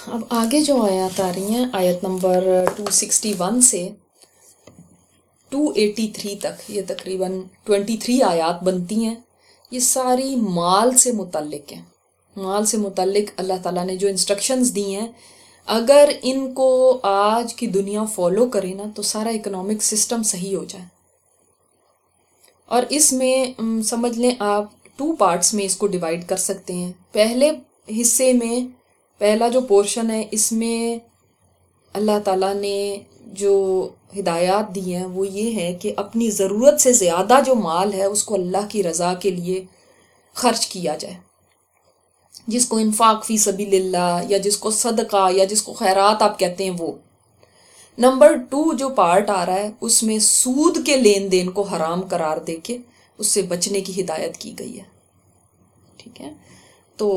اب آگے جو آیات آ رہی ہیں آیت نمبر 261 سے 283 تک، یہ تقریباً 23 آیات بنتی ہیں. یہ ساری مال سے متعلق ہیں. مال سے متعلق اللہ تعالیٰ نے جو انسٹرکشنز دی ہیں، اگر ان کو آج کی دنیا فالو کرے نا تو سارا اکنامک سسٹم صحیح ہو جائے. اور اس میں سمجھ لیں آپ 2 پارٹس میں اس کو ڈیوائیڈ کر سکتے ہیں. پہلے حصے میں پہلا جو پورشن ہے، اس میں اللہ تعالیٰ نے جو ہدایات دی ہیں وہ یہ ہے کہ اپنی ضرورت سے زیادہ جو مال ہے اس کو اللہ کی رضا کے لیے خرچ کیا جائے، جس کو انفاق فی سبیل اللہ یا جس کو صدقہ یا جس کو خیرات آپ کہتے ہیں وہ. نمبر 2 جو پارٹ آ رہا ہے اس میں سود کے لین دین کو حرام قرار دے کے اس سے بچنے کی ہدایت کی گئی ہے. ٹھیک ہے، تو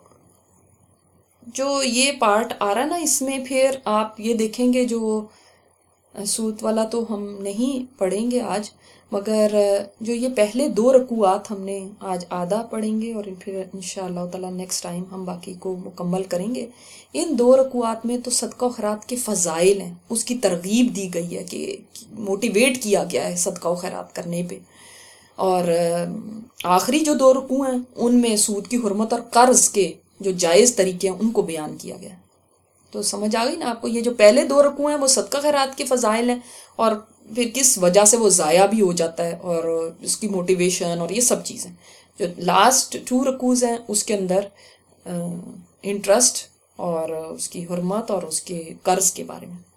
جو یہ پارٹ آ رہا ہے نا، اس میں پھر آپ یہ دیکھیں گے، جو سود والا تو ہم نہیں پڑھیں گے آج، مگر جو یہ پہلے 2 رکوعات ہم نے آج آدھا پڑھیں گے اور پھر انشاءاللہ تعالی نیکسٹ ٹائم ہم باقی کو مکمل کریں گے. ان 2 رکوعات میں تو صدقہ و خیرات کے فضائل ہیں، اس کی ترغیب دی گئی ہے کہ موٹیویٹ کیا گیا ہے صدقہ و خیرات کرنے پہ. اور آخری جو 2 رکوع ہیں ان میں سود کی حرمت اور قرض کے جو جائز طریقے ہیں ان کو بیان کیا گیا. تو سمجھ آ گئی نا آپ کو؟ یہ جو پہلے 2 رکوع ہیں وہ صدقہ خیرات کے فضائل ہیں، اور پھر کس وجہ سے وہ ضائع بھی ہو جاتا ہے اور اس کی موٹیویشن اور یہ سب چیزیں. جو لاسٹ 2 رکوع ہیں اس کے اندر انٹرسٹ اور اس کی حرمت اور اس کے قرض کے بارے میں.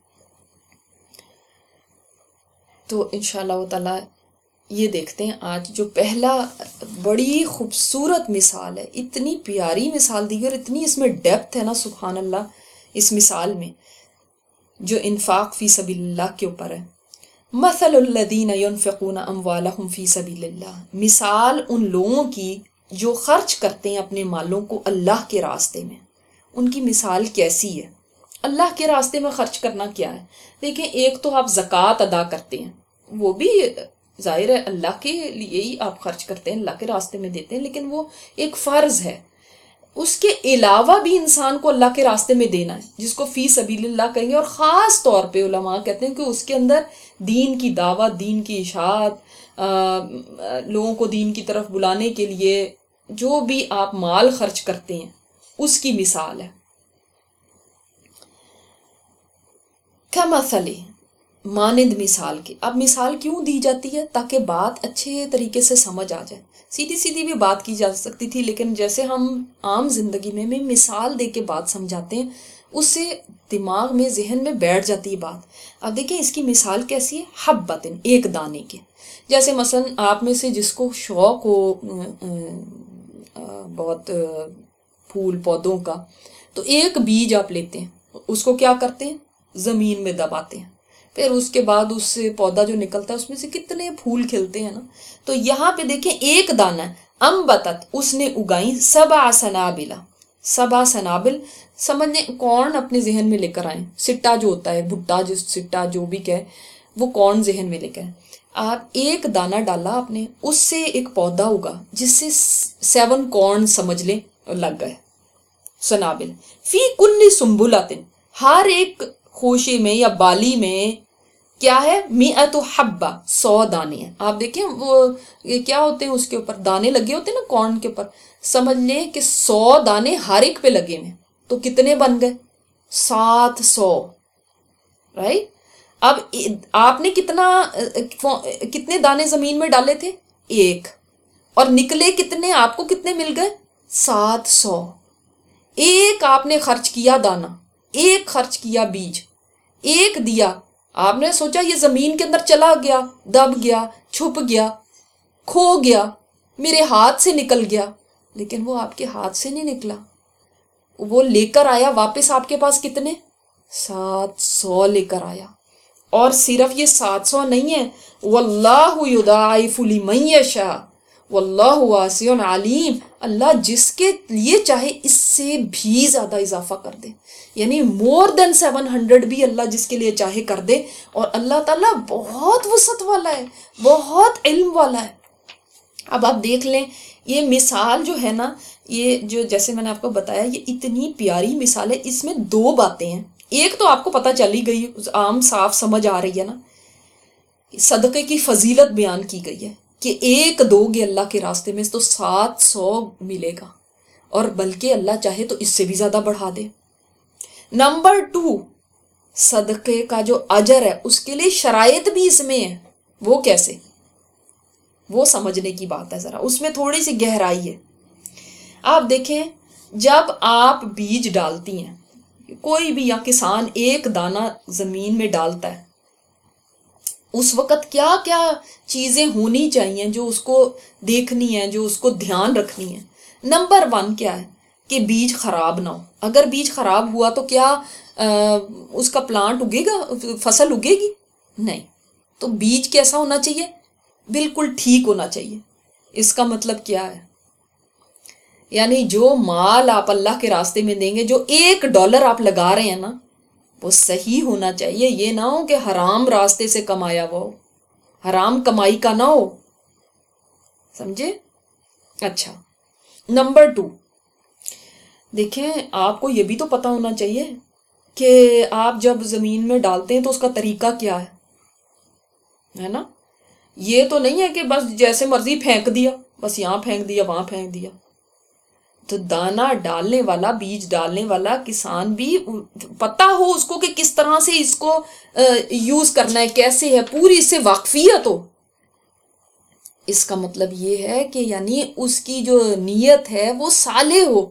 تو انشاءاللہ تعالی یہ دیکھتے ہیں آج جو پہلا بڑی خوبصورت مثال ہے، اتنی پیاری مثال دی گئی اور اتنی اس میں ڈیپتھ ہے نا، سبحان اللہ، اس مثال میں جو انفاق فی سبیل اللہ کے اوپر ہے. مثل الذین ينفقون اموالهم فی سبیل اللہ، مثال ان لوگوں کی جو خرچ کرتے ہیں اپنے مالوں کو اللہ کے راستے میں. ان کی مثال کیسی ہے؟ اللہ کے راستے میں خرچ کرنا کیا ہے؟ دیکھیں، ایک تو آپ زکوٰۃ ادا کرتے ہیں، وہ بھی ظاہر ہے اللہ کے لیے ہی آپ خرچ کرتے ہیں، اللہ کے راستے میں دیتے ہیں، لیکن وہ ایک فرض ہے. اس کے علاوہ بھی انسان کو اللہ کے راستے میں دینا ہے، جس کو فی سبیل اللہ کہیں گے. اور خاص طور پہ علماء کہتے ہیں کہ اس کے اندر دین کی دعوت، دین کی اشاعت، لوگوں کو دین کی طرف بلانے کے لیے جو بھی آپ مال خرچ کرتے ہیں اس کی مثال ہے. کمثل، مانند مثال کے. اب مثال کیوں دی جاتی ہے؟ تاکہ بات اچھے طریقے سے سمجھ آ جائے. سیدھی سیدھی بھی بات کی جا سکتی تھی، لیکن جیسے ہم عام زندگی میں بھی مثال دے کے بات سمجھاتے ہیں، اس سے دماغ میں، ذہن میں بیٹھ جاتی ہے بات. اب دیکھیں اس کی مثال کیسی ہے. حبتن، ایک دانے کے. جیسے مثلا آپ میں سے جس کو شوق ہو بہت پھول پودوں کا، تو ایک بیج آپ لیتے ہیں، اس کو کیا کرتے ہیں؟ زمین میں دباتے ہیں. پھر اس کے بعد اس سے پودا جو نکلتا ہے اس میں سے کتنے پھول کھلتے ہیں نا. تو یہاں پہ دیکھیں ایک دانہ ہے. انبتت، اس نے اگائیں، 7 سنابل. 7 سنابل سمجھنے کون اپنے ذہن میں لے کر آئیں. سٹا جو ہوتا ہے، بھٹا، جو سٹا جو بھی کہے، وہ کون ذہن میں لے کر آئیں. آپ ایک دانہ ڈالا آپ نے، اس سے ایک پودا ہوگا جس سے 7 کارن سمجھ لیں لگ گئے، سنابل. فی کل سنبلۃ، ہر ایک خوشی میں یا بالی میں کیا ہے؟ 100 حبہ، 100 دانے ہیں. آپ دیکھیں وہ کیا ہوتے ہیں، اس کے اوپر دانے لگے ہوتے ہیں نا کارن کے اوپر. سمجھ لیں کہ 100 دانے ہر ایک پہ لگے ہوئے، تو کتنے بن گئے؟ 700. رائٹ. اب آپ نے کتنے دانے زمین میں ڈالے تھے؟ ایک. اور نکلے کتنے؟ آپ کو کتنے مل گئے؟ 700. ایک آپ نے خرچ کیا دانہ، ایک خرچ کیا بیج، ایک دیا. آپ نے سوچا یہ زمین کے اندر چلا گیا، دب گیا، چھپ گیا، کھو گیا، میرے ہاتھ سے نکل گیا. لیکن وہ آپ کے ہاتھ سے نہیں نکلا، وہ لے کر آیا واپس آپ کے پاس کتنے؟ 700 لے کر آیا. اور صرف یہ 700 نہیں ہے، واللہ یضاعف لمن یشاء واللہ واسع علیم. اللہ جس کے لیے چاہے اس سے بھی زیادہ اضافہ کر دے، یعنی مور دین 700 بھی اللہ جس کے لیے چاہے کر دے. اور اللہ تعالیٰ بہت وسعت والا ہے، بہت علم والا ہے. اب آپ دیکھ لیں یہ مثال جو ہے نا، یہ جو جیسے میں نے آپ کو بتایا، یہ اتنی پیاری مثال ہے، اس میں دو باتیں ہیں. ایک تو آپ کو پتہ چلی گئی، عام صاف سمجھ آ رہی ہے نا، صدقے کی فضیلت بیان کی گئی ہے کہ ایک دو گے اللہ کے راستے میں تو 700 ملے گا، اور بلکہ اللہ چاہے تو اس سے بھی زیادہ بڑھا دے. نمبر 2، صدقے کا جو اجر ہے اس کے لیے شرائط بھی اس میں ہے. وہ کیسے؟ وہ سمجھنے کی بات ہے، ذرا اس میں تھوڑی سی گہرائی ہے. آپ دیکھیں، جب آپ بیج ڈالتی ہیں، کوئی بھی یا کسان ایک دانہ زمین میں ڈالتا ہے، اس وقت کیا کیا چیزیں ہونی چاہیے جو اس کو دیکھنی ہے، جو اس کو دھیان رکھنی ہے. نمبر 1 کیا ہے کہ بیج خراب نہ ہو. اگر بیج خراب ہوا تو کیا اس کا پلانٹ اگے گا، فصل اگے گی؟ نہیں. تو بیج کیسا ہونا چاہیے؟ بالکل ٹھیک ہونا چاہیے. اس کا مطلب کیا ہے؟ یعنی جو مال آپ اللہ کے راستے میں دیں گے، جو $1 آپ لگا رہے ہیں نا، وہ صحیح ہونا چاہیے. یہ نہ ہو کہ حرام راستے سے کمایا ہوا ہو، حرام کمائی کا نہ ہو. سمجھے؟ اچھا، نمبر 2، دیکھیں آپ کو یہ بھی تو پتا ہونا چاہیے کہ آپ جب زمین میں ڈالتے ہیں تو اس کا طریقہ کیا ہے نا. یہ تو نہیں ہے کہ بس جیسے مرضی پھینک دیا، بس یہاں پھینک دیا وہاں پھینک دیا. تو دانہ ڈالنے والا، بیج ڈالنے والا کسان بھی پتا ہو اس کو کہ کس طرح سے اس کو یوز کرنا ہے، کیسے ہے، پوری اس سے واقفیت ہو. اس کا مطلب یہ ہے کہ یعنی اس کی جو نیت ہے وہ صالح ہو،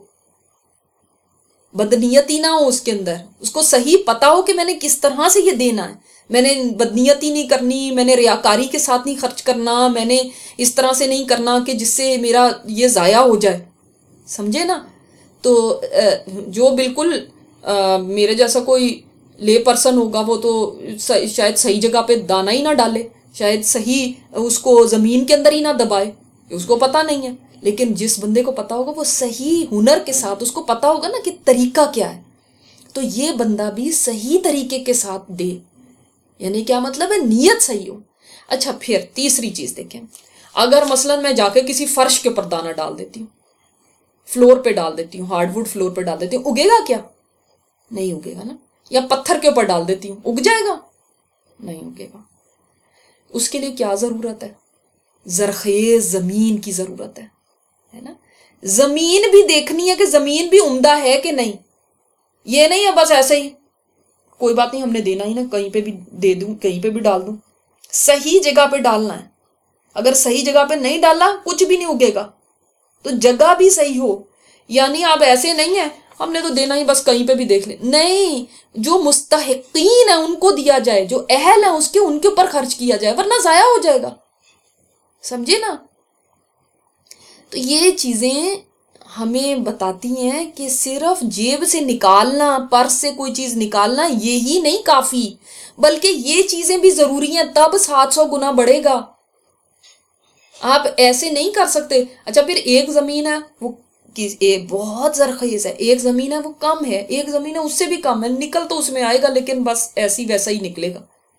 بدنیتی نہ ہو اس کے اندر. اس کو صحیح پتا ہو کہ میں نے کس طرح سے یہ دینا ہے، میں نے بدنیتی نہیں کرنی، میں نے ریاکاری کے ساتھ نہیں خرچ کرنا، میں نے اس طرح سے نہیں کرنا کہ جس سے میرا یہ ضائع ہو جائے. سمجھے نا؟ تو جو بالکل میرے جیسا کوئی لے پرسن ہوگا وہ تو شاید صحیح جگہ پہ دانہ ہی نہ ڈالے، شاید صحیح اس کو زمین کے اندر ہی نہ دبائے، اس کو پتہ نہیں ہے. لیکن جس بندے کو پتا ہوگا وہ صحیح ہنر کے ساتھ، اس کو پتا ہوگا نا کہ طریقہ کیا ہے، تو یہ بندہ بھی صحیح طریقے کے ساتھ دے. یعنی کیا مطلب ہے؟ نیت صحیح ہو. اچھا، پھر تیسری چیز دیکھیں، اگر مثلا میں جا کے کسی فرش کے اوپر دانہ ڈال دیتی ہوں، فلور پہ ڈال دیتی ہوں، ہارڈ ووڈ فلور پہ ڈال دیتی ہوں، اگے گا کیا؟ نہیں اگے گا نا. یا پتھر کے اوپر ڈال دیتی ہوں، اگ جائے گا؟ نہیں اگے گا. اس کے لیے کیا ضرورت ہے؟ زرخیز زمین کی ضرورت ہے نا. زمین بھی دیکھنی ہے کہ زمین بھی عمدہ ہے کہ نہیں. یہ نہیں ہے بس ایسے ہی کوئی بات نہیں، ہم نے دینا ہی نا، کہیں پہ بھی دے دوں، کہیں پہ بھی ڈال دوں. صحیح جگہ پہ ڈالنا ہے. اگر صحیح جگہ پہ نہیں ڈالا کچھ بھی نہیں اگے گا. تو جگہ بھی صحیح ہو. یعنی آپ ایسے نہیں ہیں ہم نے تو دینا ہی بس کہیں پہ بھی دیکھ لیں، نہیں. جو مستحقین ہیں ان کو دیا جائے، جو اہل ہیں اس کے، ان کے اوپر خرچ کیا جائے، ورنہ ضائع ہو جائے گا. سمجھے نا؟ تو یہ چیزیں ہمیں بتاتی ہیں کہ صرف جیب سے نکالنا، پرس سے کوئی چیز نکالنا یہی نہیں کافی، بلکہ یہ چیزیں بھی ضروری ہیں، تب 700 گنا بڑھے گا. آپ ایسے نہیں کر سکتے. اچھا، پھر ایک زمین ہے وہ بہت زرخیز ہے، ایک زمین ہے وہ کم ہے، ایک زمین ہے اس سے بھی کم ہے، نکل تو اس میں آئے گا لیکن بس ایسی ویسا ہی نکلے گا.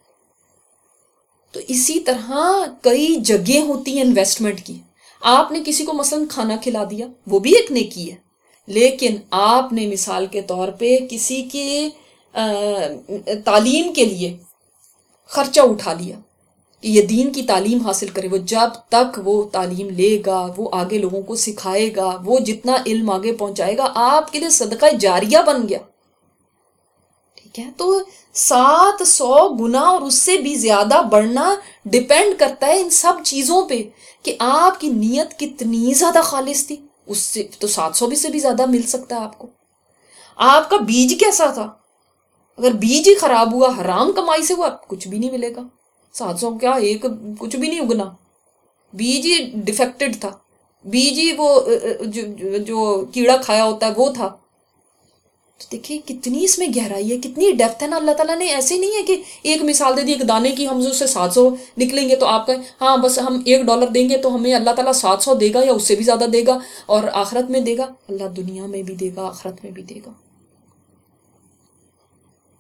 تو اسی طرح کئی جگہیں ہوتی ہیں انویسٹمنٹ کی. آپ نے کسی کو مثلا کھانا کھلا دیا، وہ بھی ایک نیکی ہے. لیکن آپ نے مثال کے طور پہ کسی کے تعلیم کے لیے خرچہ اٹھا لیا کہ یہ دین کی تعلیم حاصل کرے. وہ جب تک وہ تعلیم لے گا، وہ آگے لوگوں کو سکھائے گا، وہ جتنا علم آگے پہنچائے گا آپ کے لیے صدقہ جاریہ بن گیا. ٹھیک ہے؟ تو 700 گنا اور اس سے بھی زیادہ بڑھنا ڈیپینڈ کرتا ہے ان سب چیزوں پہ کہ آپ کی نیت کتنی زیادہ خالص تھی. اس سے تو 700 بھی سے بھی زیادہ مل سکتا ہے آپ کو. آپ کا بیج کیسا تھا؟ اگر بیج ہی خراب ہوا، حرام کمائی سے ہوا، کچھ بھی نہیں ملے گا. 700 کیا ایک کچھ بھی نہیں اگنا. بیج ہی ڈیفیکٹڈ تھا، بیج ہی وہ جو کیڑا کھایا ہوتا ہے وہ تھا. تو دیکھیں کتنی اس میں گہرائی ہے، کتنی ڈیپتھ ہے نا. اللہ تعالیٰ نے ایسے نہیں ہے کہ ایک مثال دے دی ایک دانے کی، ہم اس سے 700 نکلیں گے تو آپ کا ہاں بس ہم $1 دیں گے تو ہمیں اللہ تعالیٰ 700 دے گا یا اس سے بھی زیادہ دے گا اور آخرت میں دے گا. اللہ دنیا میں بھی دے گا، آخرت میں بھی دے گا.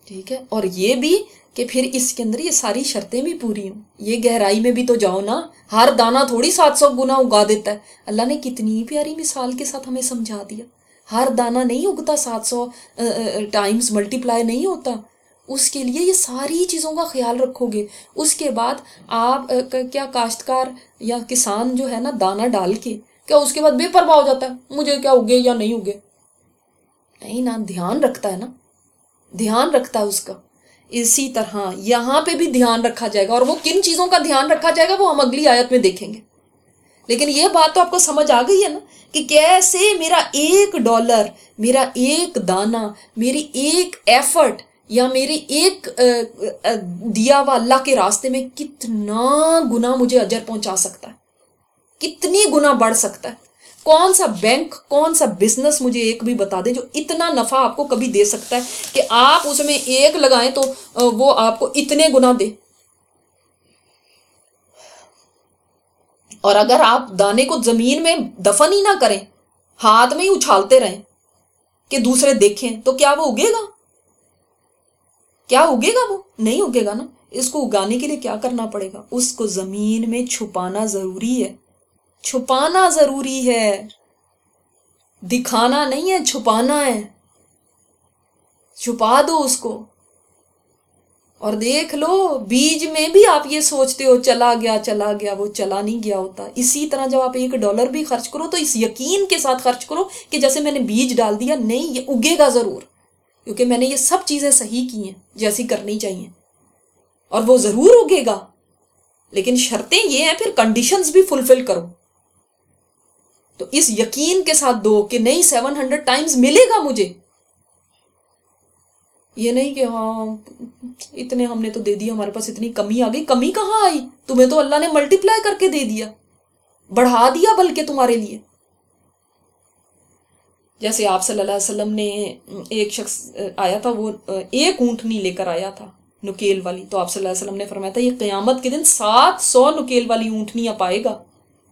ٹھیک ہے، اور یہ بھی کہ پھر اس کے اندر یہ ساری شرطیں بھی پوری ہوں، یہ گہرائی میں بھی تو جاؤ نا، ہر دانہ تھوڑی 700 گنا اگا دیتا ہے۔ اللہ نے کتنی پیاری مثال کے ساتھ ہمیں سمجھا دیا، ہر دانہ نہیں اگتا 700 ٹائمز ملٹیپلائی نہیں ہوتا، اس کے لیے یہ ساری چیزوں کا خیال رکھو گے۔ اس کے بعد آپ کیا کاشتکار یا کسان جو ہے نا دانہ ڈال کے کیا اس کے بعد بے پرواہ ہو جاتا ہے مجھے کیا اگے یا نہیں اگے؟ نہیں نا، دھیان رکھتا ہے نا، دھیان رکھتا ہے اس کا۔ اسی طرح یہاں پہ بھی دھیان رکھا جائے گا، اور وہ کن چیزوں کا دھیان رکھا جائے گا وہ ہم اگلی آیت میں دیکھیں گے۔ لیکن یہ بات تو آپ کو سمجھ آ گئی ہے نا کہ کیسے میرا $1، میرا ایک دانہ، میری ایک ایفرٹ یا میری ایک دیا ہوا اللہ کے راستے میں کتنا گنا مجھے اجر پہنچا سکتا ہے، کتنی گنا بڑھ سکتا ہے۔ کون سا بینک، کون سا بزنس مجھے ایک بھی بتا دیں جو اتنا نفع آپ کو کبھی دے سکتا ہے کہ آپ اس میں ایک لگائیں تو وہ آپ کو اتنے گنا دے؟ اور اگر آپ دانے کو زمین میں دفن ہی نہ کریں، ہاتھ میں ہی اچھالتے رہیں کہ دوسرے دیکھیں، تو کیا وہ اگے گا؟ کیا اگے گا؟ وہ نہیں اگے گا نا۔ اس کو اگانے کے لیے کیا کرنا پڑے گا؟ اس کو زمین میں چھپانا ضروری ہے، چھپانا ضروری ہے، دکھانا نہیں ہے، چھپانا ہے۔ چھپا دو اس کو، اور دیکھ لو بیج میں بھی آپ یہ سوچتے ہو چلا گیا چلا گیا، وہ چلا نہیں گیا ہوتا۔ اسی طرح جب آپ $1 بھی خرچ کرو تو اس یقین کے ساتھ خرچ کرو کہ جیسے میں نے بیج ڈال دیا، نہیں، یہ اگے گا ضرور، کیونکہ میں نے یہ سب چیزیں صحیح کی ہیں جیسی کرنی چاہیے، اور وہ ضرور اگے گا۔ لیکن شرطیں یہ ہیں، پھر کنڈیشنز بھی فلفل کرو۔ تو اس یقین کے ساتھ دو کہ نہیں 700 ٹائمز ملے گا مجھے، یہ نہیں کہ ہاں اتنے ہم نے تو دے دیا، ہمارے پاس اتنی کمی آ گئی۔ کمی کہاں آئی؟ تمہیں تو اللہ نے ملٹیپلائی کر کے دے دیا، بڑھا دیا بلکہ تمہارے لیے۔ جیسے آپ صلی اللہ علیہ وسلم نے، ایک شخص آیا تھا، وہ ایک اونٹنی لے کر آیا تھا نکیل والی، تو آپ صلی اللہ علیہ وسلم نے فرمایا تھا یہ قیامت کے دن 700 نکیل والی اونٹنیاں پائے گا۔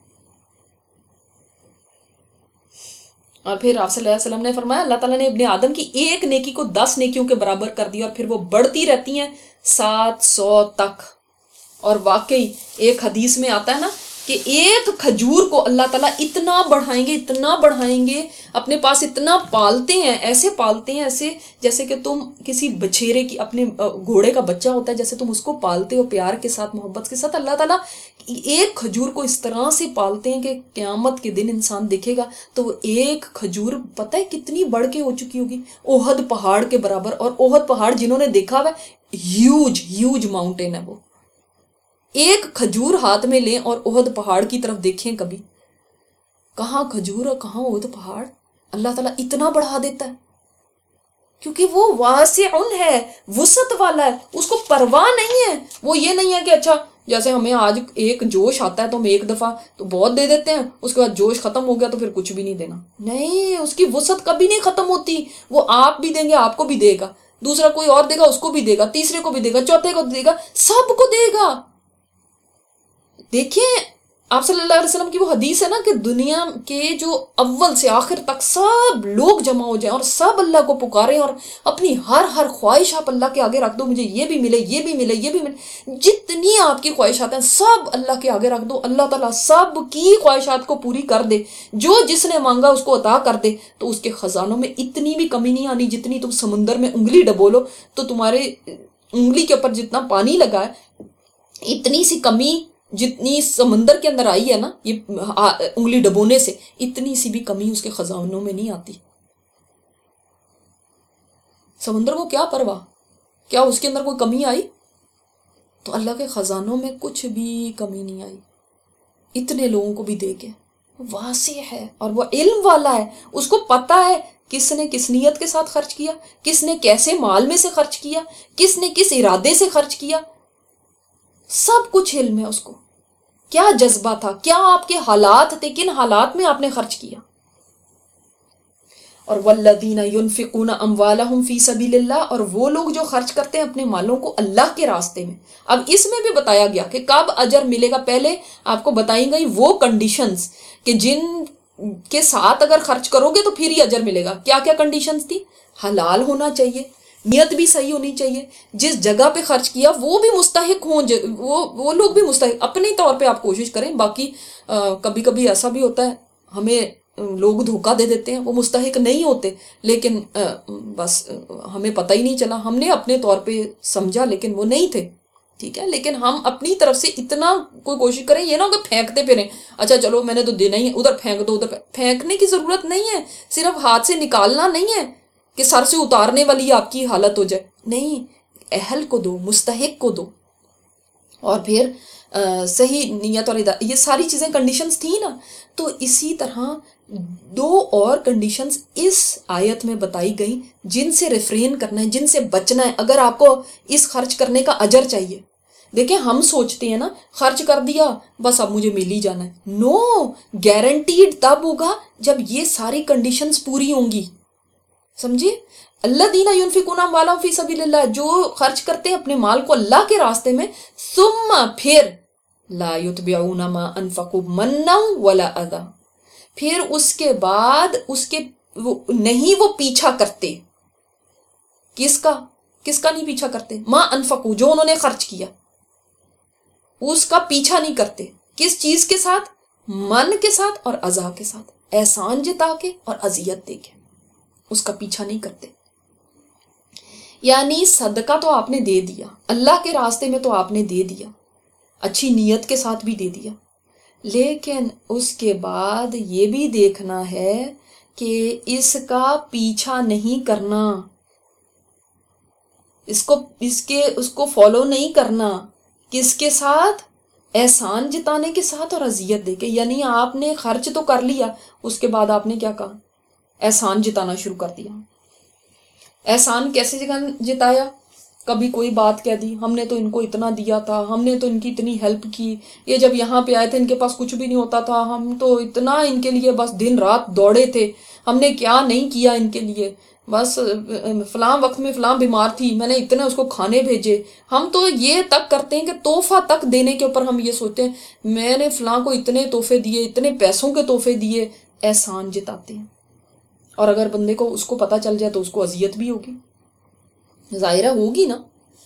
اور پھر آپ صلی اللہ علیہ وسلم نے فرمایا اللہ تعالیٰ نے ابن آدم کی ایک نیکی کو 10 نیکیوں کے برابر کر دیا، اور پھر وہ بڑھتی رہتی ہیں 700 تک۔ اور واقعی ایک حدیث میں آتا ہے نا کہ ایک کھجور کو اللہ تعالیٰ اتنا بڑھائیں گے، اتنا بڑھائیں گے، اپنے پاس اتنا پالتے ہیں، ایسے پالتے ہیں، ایسے جیسے کہ تم کسی بچھیرے کی، اپنے گھوڑے کا بچہ ہوتا ہے جیسے تم اس کو پالتے ہو پیار کے ساتھ، محبت کے ساتھ، اللہ تعالیٰ ایک کھجور کو اس طرح سے پالتے ہیں کہ قیامت کے دن انسان دیکھے گا تو وہ ایک کھجور پتہ ہے کتنی بڑھ کے ہو چکی ہوگی، احد پہاڑ کے برابر۔ اور احد پہاڑ جنہوں نے دیکھا ہوا ہے، ہیوج ماؤنٹین ہے وہ۔ ایک کھجور ہاتھ میں لیں اور احد پہاڑ کی طرف دیکھیں کبھی، کہاں کھجور اور کہاں احد پہاڑ؟ اللہ تعالیٰ اتنا بڑھا دیتا ہے کیونکہ وہ واسع ہے، وسعت والا ہے، اس کو پرواہ نہیں ہے۔ وہ یہ نہیں ہے کہ اچھا جیسے ہمیں آج ایک جوش آتا ہے تو ہم ایک دفعہ تو بہت دے دیتے ہیں، اس کے بعد جوش ختم ہو گیا تو پھر کچھ بھی نہیں دینا۔ نہیں، اس کی وسعت کبھی نہیں ختم ہوتی، وہ آپ بھی دیں گے، آپ کو بھی دے گا، دوسرا کوئی اور دے گا، اس کو بھی دے گا، تیسرے کو بھی دے گا، چوتھے کو دے گا، سب کو دے گا۔ دیکھیں آپ صلی اللہ علیہ وسلم کی وہ حدیث ہے نا کہ دنیا کے جو اول سے آخر تک سب لوگ جمع ہو جائیں اور سب اللہ کو پکاریں اور اپنی ہر خواہش آپ اللہ کے آگے رکھ دو، مجھے یہ بھی ملے، یہ بھی ملے، یہ بھی ملے، جتنی آپ کی خواہشات ہیں سب اللہ کے آگے رکھ دو، اللہ تعالیٰ سب کی خواہشات کو پوری کر دے، جو جس نے مانگا اس کو عطا کر دے۔ تو اس کے خزانوں میں اتنی بھی کمی نہیں آنی، جتنی تم سمندر میں انگلی ڈبولو تو تمہارے انگلی کے اوپر جتنا پانی لگا ہے، اتنی سی کمی جتنی سمندر کے اندر آئی ہے نا یہ انگلی ڈبونے سے، اتنی سی بھی کمی اس کے خزانوں میں نہیں آتی۔ سمندر کو کیا پرواہ، کیا اس کے اندر کوئی کمی آئی؟ تو اللہ کے خزانوں میں کچھ بھی کمی نہیں آئی، اتنے لوگوں کو بھی دے کے۔ واسع ہے اور وہ علم والا ہے، اس کو پتہ ہے کس نے کس نیت کے ساتھ خرچ کیا، کس نے کیسے مال میں سے خرچ کیا، کس نے کس ارادے سے خرچ کیا، سب کچھ علم ہے اس کو۔ کیا جذبہ تھا، کیا آپ کے حالات تھے، کن حالات میں آپ نے خرچ کیا۔ اور والذین ينفقون اموالهم فی سبیل اللہ، اور وہ لوگ جو خرچ کرتے ہیں اپنے مالوں کو اللہ کے راستے میں۔ اب اس میں بھی بتایا گیا کہ کب اجر ملے گا، پہلے آپ کو بتائی گئی وہ کنڈیشنز کہ جن کے ساتھ اگر خرچ کرو گے تو پھر ہی اجر ملے گا۔ کیا کیا کنڈیشنز تھی؟ حلال ہونا چاہیے، نیت بھی صحیح ہونی چاہیے، جس جگہ پہ خرچ کیا وہ بھی مستحق ہوں، وہ لوگ بھی مستحق، اپنے طور پہ آپ کوشش کریں. باقی کبھی کبھی ایسا بھی ہوتا ہے ہمیں لوگ دھوکہ دے دیتے ہیں، وہ مستحق نہیں ہوتے، لیکن بس ہمیں پتہ ہی نہیں چلا، ہم نے اپنے طور پہ سمجھا لیکن وہ نہیں تھے. ٹھیک ہے، لیکن ہم اپنی طرف سے اتنا کوئی کوشش کریں، یہ نہ ہو کہ پھینکتے پھریں، اچھا چلو میں نے تو دینا ہی ہے، ادھر پھینک دو ادھر. پھینکنے کی ضرورت نہیں ہے، صرف ہاتھ سے نکالنا نہیں ہے کہ سر سے اتارنے والی آپ کی حالت ہو جائے، نہیں، اہل کو دو، مستحق کو دو. اور پھر صحیح نیت اور یہ ساری چیزیں کنڈیشنز تھیں نا. تو اسی طرح دو اور کنڈیشنز اس آیت میں بتائی گئیں جن سے ریفرین کرنا ہے، جن سے بچنا ہے اگر آپ کو اس خرچ کرنے کا اجر چاہیے. دیکھیں ہم سوچتے ہیں نا خرچ کر دیا بس اب مجھے مل ہی جانا ہے، نو، گارنٹیڈ تب ہوگا جب یہ ساری کنڈیشنز پوری ہوں گی. سمجھے؟ الذین ینفقون اموالہم فی سبیل اللہ، جو خرچ کرتے ہیں اپنے مال کو اللہ کے راستے میں، ثم پھر لا یتبعون ما انفقوا منا ولا اذی، پھر اس کے بعد اس کے نہیں وہ پیچھا کرتے. کس کا نہیں پیچھا کرتے؟ ما انفقوا، جو انہوں نے خرچ کیا اس کا پیچھا نہیں کرتے. کس چیز کے ساتھ؟ من کے ساتھ اور اذی کے ساتھ، احسان جتا کے اور اذیت دے کے، اس کا پیچھا نہیں کرتے. یعنی صدقہ تو آپ نے دے دیا، اللہ کے راستے میں تو آپ نے دے دیا، اچھی نیت کے ساتھ بھی دے دیا، لیکن اس کے بعد یہ بھی دیکھنا ہے کہ اس کا پیچھا نہیں کرنا، اس کو فالو نہیں کرنا. کس کے ساتھ؟ احسان جتانے کے ساتھ اور اذیت دے کے. یعنی آپ نے خرچ تو کر لیا، اس کے بعد آپ نے کیا کہا؟ احسان جتانا شروع کر دیا. احسان کیسے جتایا؟ کبھی کوئی بات کہہ دی، ہم نے تو ان کو اتنا دیا تھا، ہم نے تو ان کی اتنی ہیلپ کی، یہ جب یہاں پہ آئے تھے ان کے پاس کچھ بھی نہیں ہوتا تھا، ہم تو اتنا ان کے لیے بس دن رات دوڑے تھے، ہم نے کیا نہیں کیا ان کے لیے، بس فلاں وقت میں فلاں بیمار تھی میں نے اتنے اس کو کھانے بھیجے. ہم تو یہ تک کرتے ہیں کہ تحفہ تک دینے کے اوپر ہم یہ سوچتے ہیں میں نے فلاں کو اتنے تحفے دیے، اتنے پیسوں کے تحفے دیے. احسان جتاتے ہیں. اور اگر بندے کو اس کو پتہ چل جائے تو اس کو اذیت بھی ہوگی، ظاہرہ ہوگی نا.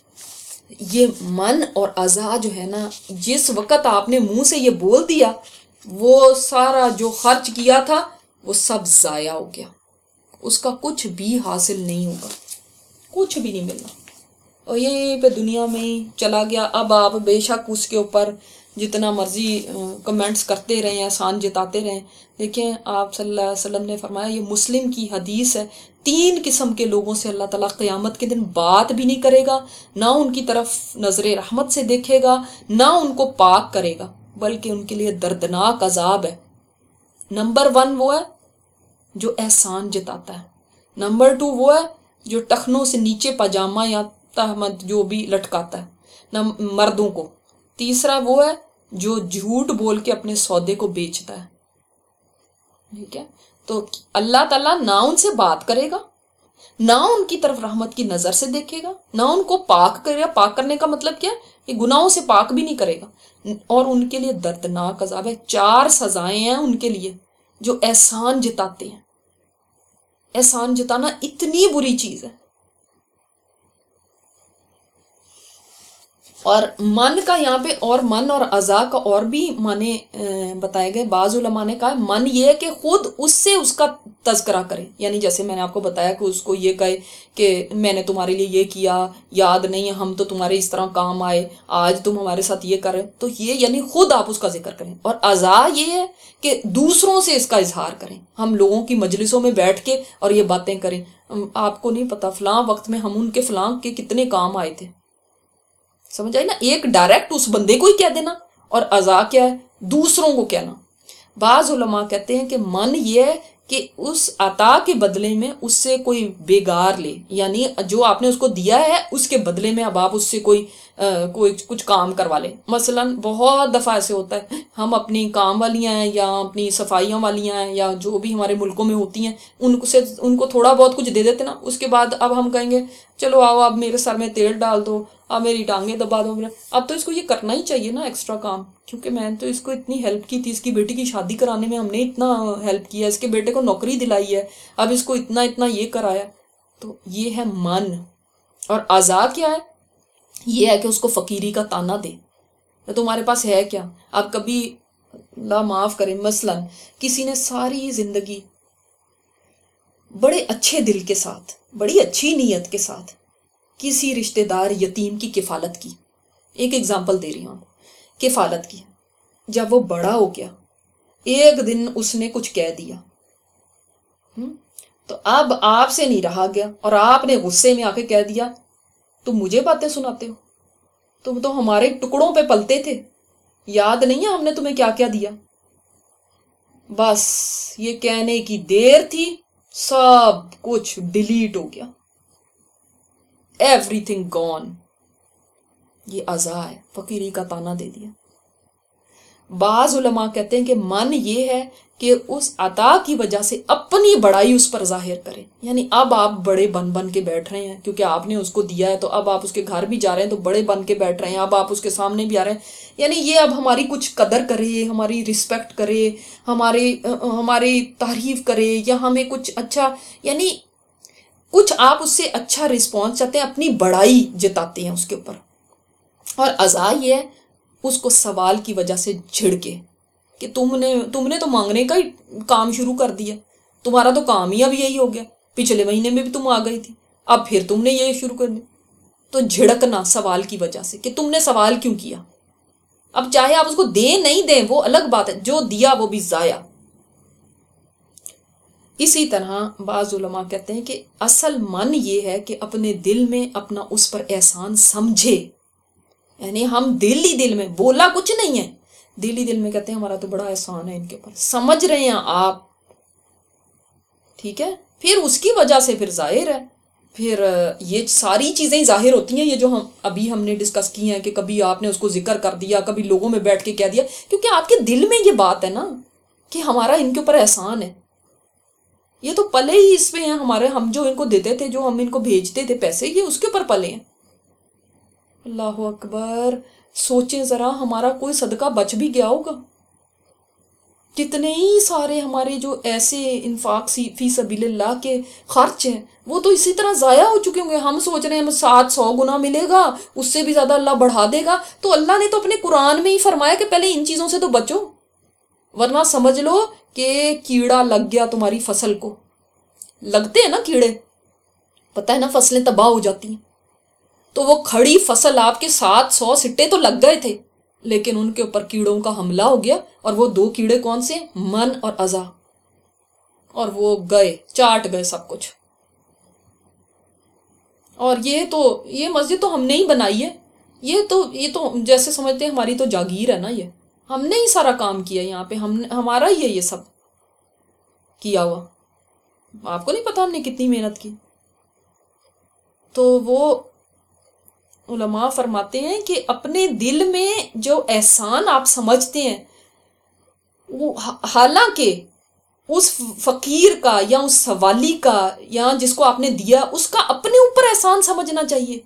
یہ من اور اذی جو ہے نا، جس وقت آپ نے منہ سے یہ بول دیا وہ سارا جو خرچ کیا تھا وہ سب ضائع ہو گیا، اس کا کچھ بھی حاصل نہیں ہوگا، کچھ بھی نہیں ملنا، اور یہیں پہ دنیا میں ہی چلا گیا. اب آپ بے شک اس کے اوپر جتنا مرضی کمنٹس کرتے رہیں، احسان جتاتے رہیں. دیکھیں آپ صلی اللہ علیہ وسلم نے فرمایا، یہ مسلم کی حدیث ہے، 3 قسم کے لوگوں سے اللہ تعالیٰ قیامت کے دن بات بھی نہیں کرے گا، نہ ان کی طرف نظر رحمت سے دیکھے گا، نہ ان کو پاک کرے گا، بلکہ ان کے لیے دردناک عذاب ہے. نمبر 1 وہ ہے جو احسان جتاتا ہے، نمبر 2 وہ ہے جو ٹخنوں سے نیچے پاجامہ یا تہمت جو بھی لٹکاتا ہے مردوں کو، تیسرا وہ ہے جو جھوٹ بول کے اپنے سودے کو بیچتا ہے. ٹھیک ہے، تو اللہ تعالیٰ نہ ان سے بات کرے گا، نہ ان کی طرف رحمت کی نظر سے دیکھے گا، نہ ان کو پاک کرے گا. پاک کرنے کا مطلب کیا ہے؟ یہ گناہوں سے پاک بھی نہیں کرے گا، اور ان کے لیے دردناک عذاب ہے. 4 سزائیں ہیں ان کے لیے جو احسان جتاتے ہیں. احسان جتانا اتنی بری چیز ہے. اور من کا یہاں پہ اور من اور اذی کا اور بھی معنی بتائے گئے. بعض علماء نے کہا من یہ ہے کہ خود اس سے اس کا تذکرہ کرے، یعنی جیسے میں نے آپ کو بتایا کہ اس کو یہ کہے کہ میں نے تمہارے لیے یہ کیا، یاد نہیں ہے ہم تو تمہارے اس طرح کام آئے، آج تم ہمارے ساتھ یہ کرے، تو یہ یعنی خود آپ اس کا ذکر کریں. اور اذی یہ ہے کہ دوسروں سے اس کا اظہار کریں. ہم لوگوں کی مجلسوں میں بیٹھ کے اور یہ باتیں کریں، آپ کو نہیں پتا فلاں وقت میں ہم ان کے فلاں کے کتنے کام آئے تھے. سمجھ آئی نا؟ ایک ڈائریکٹ اس بندے کو ہی کہہ دینا، اور اذی کیا ہے؟ دوسروں کو کہنا. بعض علماء کہتے ہیں کہ من یہ ہے کہ اس عطا کے بدلے میں اس سے کوئی بیگار لے، یعنی جو آپ نے اس کو دیا ہے اس کے بدلے میں اب آپ اس سے کوئی کچھ کام کروا لیں. مثلا بہت دفعہ ایسے ہوتا ہے ہم اپنی کام والیاں ہیں یا اپنی صفائیاں والیاں ہیں یا جو بھی ہمارے ملکوں میں ہوتی ہیں ان کو تھوڑا بہت کچھ دے دیتے نا، اس کے بعد اب ہم کہیں گے چلو آؤ اب میرے سر میں تیل ڈال دو، اب میری ٹانگیں دبا دو. اب تو اس کو یہ کرنا ہی چاہیے نا ایکسٹرا کام، کیونکہ میں نے تو اس کو اتنی ہیلپ کی تھی، اس کی بیٹی کی شادی کرانے میں ہم نے اتنا ہیلپ کیا، اس کے بیٹے کو نوکری دلائی ہے، اب اس کو اتنا یہ کرایا. تو یہ ہے من. اور عزا کیا ہے؟ یہ ہے کہ اس کو فقیری کا تانا دے، تمہارے پاس ہے کیا؟ اب کبھی اللہ معاف کرے مثلاً کسی نے ساری زندگی بڑے اچھے دل کے ساتھ، بڑی اچھی نیت کے ساتھ کسی رشتہ دار یتیم کی کفالت کی، ایک ایگزامپل دے رہی ہوں، کفالت کی، جب وہ بڑا ہو گیا ایک دن اس نے کچھ کہہ دیا، تو اب آپ سے نہیں رہا گیا اور آپ نے غصے میں آ کے کہہ دیا تم مجھے باتیں سناتے ہو، تم تو ہمارے ٹکڑوں پہ پلتے تھے، یاد نہیں ہے ہم نے تمہیں کیا کیا دیا؟ بس یہ کہنے کی دیر تھی، سب کچھ ڈیلیٹ ہو گیا، ایوری تھنگ گون۔ یہ عزا ہے، فقیری کا تانا دے دیا۔ بعض علماء کہتے ہیں کہ من یہ ہے کہ اس عطا کی وجہ سے اپنی بڑائی اس پر ظاہر کرے، یعنی اب آپ بڑے بن کے بیٹھ رہے ہیں کیونکہ آپ نے اس کو دیا ہے، تو اب آپ اس کے گھر بھی جا رہے ہیں تو بڑے بن کے بیٹھ رہے ہیں، اب آپ اس کے سامنے بھی آ رہے ہیں، یعنی یہ اب ہماری کچھ قدر کرے، ہماری رسپیکٹ کرے، ہماری تعریف کرے، یا ہمیں کچھ اچھا، یعنی کچھ آپ اس سے اچھا رسپانس چاہتے ہیں، اپنی بڑائی جتاتے ہیں اس کے اوپر۔ اور عزا یہ ہے اس کو سوال کی وجہ سے جھڑکے کہ تم نے تو مانگنے کا ہی کام شروع کر دیا، تمہارا تو کام ہی اب یہی ہو گیا، پچھلے مہینے میں بھی تم آ گئی تھی، اب پھر تم نے یہ شروع کر دیا۔ تو جھڑکنا سوال کی وجہ سے کہ تم نے سوال کیوں کیا۔ اب چاہے آپ اس کو دیں نہیں دیں وہ الگ بات ہے، جو دیا وہ بھی ضائع۔ اسی طرح بعض علماء کہتے ہیں کہ اصل من یہ ہے کہ اپنے دل میں اپنا اس پر احسان سمجھے، یعنی ہم دل میں بولا کچھ نہیں ہے، دل میں کہتے ہیں ہمارا تو بڑا احسان ہے ان کے اوپر، سمجھ رہے ہیں آپ، ٹھیک ہے، پھر اس کی وجہ سے پھر ظاہر ہے، پھر یہ ساری چیزیں ظاہر ہوتی ہیں، یہ جو ہم نے ڈسکس کی ہیں کہ کبھی آپ نے اس کو ذکر کر دیا، کبھی لوگوں میں بیٹھ کے کہہ دیا، کیونکہ آپ کے دل میں یہ بات ہے نا کہ ہمارا ان کے اوپر احسان ہے، یہ تو پلے ہی اس پہ ہیں ہمارے، ہم جو ان کو دیتے تھے، جو ہم ان کو بھیجتے تھے پیسے، یہ اس کے اوپر پلے ہیں۔ اللہ اکبر، سوچیں ذرا ہمارا کوئی صدقہ بچ بھی گیا ہوگا؟ کتنے ہی سارے ہمارے جو ایسے انفاق فی سبیل اللہ کے خرچ ہیں وہ تو اسی طرح ضائع ہو چکے ہوں گے۔ ہم سوچ رہے ہیں 700 گنا ملے گا، اس سے بھی زیادہ اللہ بڑھا دے گا، تو اللہ نے تو اپنے قرآن میں ہی فرمایا کہ پہلے ان چیزوں سے تو بچو، ورنہ سمجھ لو کہ کیڑا لگ گیا تمہاری فصل کو۔ لگتے ہیں نا کیڑے، پتہ ہے نا، فصلیں تباہ ہو جاتی ہیں، تو وہ کھڑی فصل آپ کے 700 سٹے تو لگ گئے تھے، لیکن ان کے اوپر کیڑوں کا حملہ ہو گیا، اور وہ 2 کیڑے کون سے؟ من اور عزا، اور وہ گئے، چاٹ گئے سب کچھ۔ اور یہ مسجد تو ہم نے ہی بنائی ہے، یہ تو جیسے سمجھتے ہیں ہماری تو جاگیر ہے نا، یہ ہم نے ہی سارا کام کیا یہاں پہ، ہمارا ہی ہے یہ سب کیا ہوا، آپ کو نہیں پتا ہم نے کتنی محنت کی۔ تو وہ علماء فرماتے ہیں کہ اپنے دل میں جو احسان آپ سمجھتے ہیں، وہ حالانکہ اس فقیر کا یا اس سوالی کا یا جس کو آپ نے دیا اس کا اپنے اوپر احسان سمجھنا چاہیے،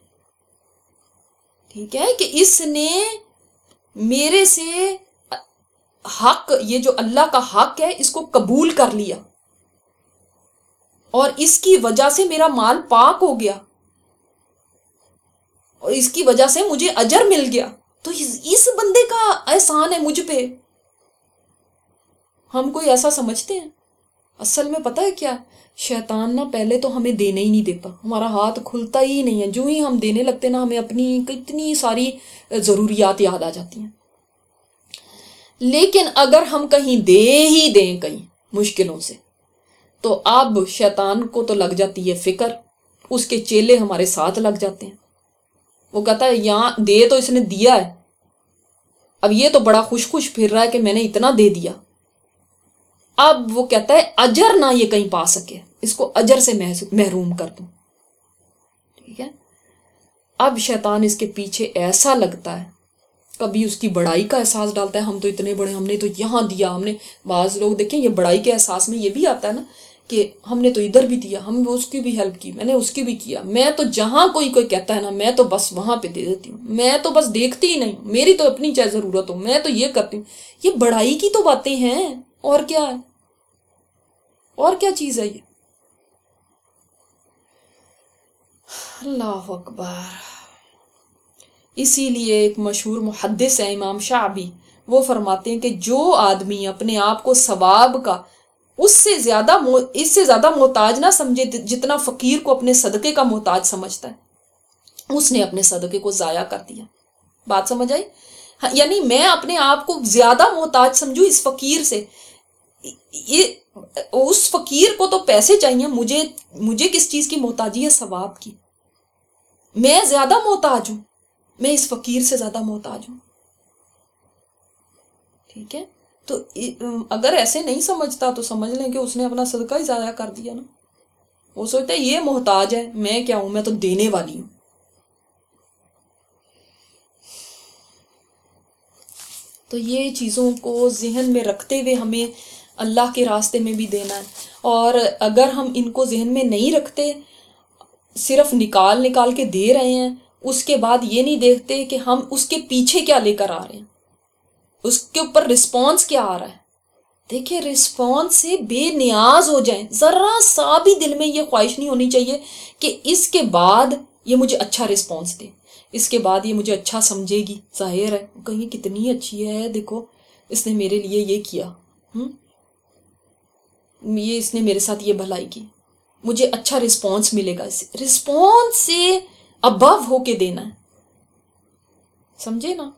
ٹھیک ہے، کہ اس نے میرے سے حق، یہ جو اللہ کا حق ہے، اس کو قبول کر لیا، اور اس کی وجہ سے میرا مال پاک ہو گیا، اور اس کی وجہ سے مجھے اجر مل گیا، تو اس بندے کا احسان ہے مجھ پہ۔ ہم کوئی ایسا سمجھتے ہیں؟ اصل میں پتہ ہے کیا، شیطان نا پہلے تو ہمیں دینے ہی نہیں دیتا، ہمارا ہاتھ کھلتا ہی نہیں ہے، جو ہی ہم دینے لگتے نا ہمیں اپنی کتنی ساری ضروریات یاد آ جاتی ہیں۔ لیکن اگر ہم کہیں دے ہی دیں کہیں مشکلوں سے، تو اب شیطان کو تو لگ جاتی ہے فکر، اس کے چیلے ہمارے ساتھ لگ جاتے ہیں، وہ کہتا ہے یہاں دے تو اس نے دیا ہے، اب یہ تو بڑا خوش پھر رہا ہے کہ میں نے اتنا دے دیا، اب وہ کہتا ہے اجر نہ یہ کہیں پا سکے، اس کو اجر سے محروم کر دوں، ٹھیک ہے۔ اب شیطان اس کے پیچھے ایسا لگتا ہے، کبھی اس کی بڑائی کا احساس ڈالتا ہے، ہم تو اتنے بڑے، ہم نے تو یہاں دیا، ہم نے، بعض لوگ دیکھیں یہ بڑائی کے احساس میں یہ بھی آتا ہے نا کہ ہم نے تو ادھر بھی دیا، ہم نے اس کی بھی ہیلپ کی، میں نے اس کی بھی کیا، میں تو جہاں کوئی کہتا ہے نا میں تو بس وہاں پہ دے دیتی ہوں، میں تو بس دیکھتی ہی نہیں، میری تو اپنی چاہے ضرورت ہو، میں تو یہ کرتی ہوں، یہ بڑائی کی تو باتیں ہیں، اور کیا ہے، اور کیا چیز ہے یہ؟ اللہ اکبر. اسی لیے ایک مشہور محدث ہے امام شعبی، وہ فرماتے ہیں کہ جو آدمی اپنے آپ کو ثواب کا اس سے زیادہ محتاج نہ سمجھے جتنا فقیر کو اپنے صدقے کا محتاج سمجھتا ہے، اس نے اپنے صدقے کو ضائع کر دیا. بات سمجھ آئی؟ یعنی میں اپنے آپ کو زیادہ محتاج سمجھوں اس فقیر سے. اس فقیر کو تو پیسے چاہیے، مجھے کس چیز کی محتاجی ہے؟ ثواب کی. میں زیادہ محتاج ہوں، میں اس فقیر سے زیادہ محتاج ہوں. ٹھیک ہے، تو اگر ایسے نہیں سمجھتا تو سمجھ لیں کہ اس نے اپنا صدقہ ہی ضائع کر دیا نا. وہ سوچتا ہے یہ محتاج ہے، میں کیا ہوں، میں تو دینے والی ہوں. تو یہ چیزوں کو ذہن میں رکھتے ہوئے ہمیں اللہ کے راستے میں بھی دینا ہے. اور اگر ہم ان کو ذہن میں نہیں رکھتے، صرف نکال کے دے رہے ہیں، اس کے بعد یہ نہیں دیکھتے کہ ہم اس کے پیچھے کیا لے کر آ رہے ہیں، اس کے اوپر رسپانس کیا آ رہا ہے. دیکھیں، رسپانس سے بے نیاز ہو جائیں. ذرا سا بھی دل میں یہ خواہش نہیں ہونی چاہیے کہ اس کے بعد یہ مجھے اچھا رسپانس دے، اس کے بعد یہ مجھے اچھا سمجھے گی. ظاہر ہے کہیں کتنی اچھی ہے، دیکھو اس نے میرے لیے یہ کیا، یہ اس نے میرے ساتھ یہ بھلائی کی، مجھے اچھا رسپانس ملے گا. اس سے رسپانس سے ابو ہو کے دینا ہے. سمجھے نا؟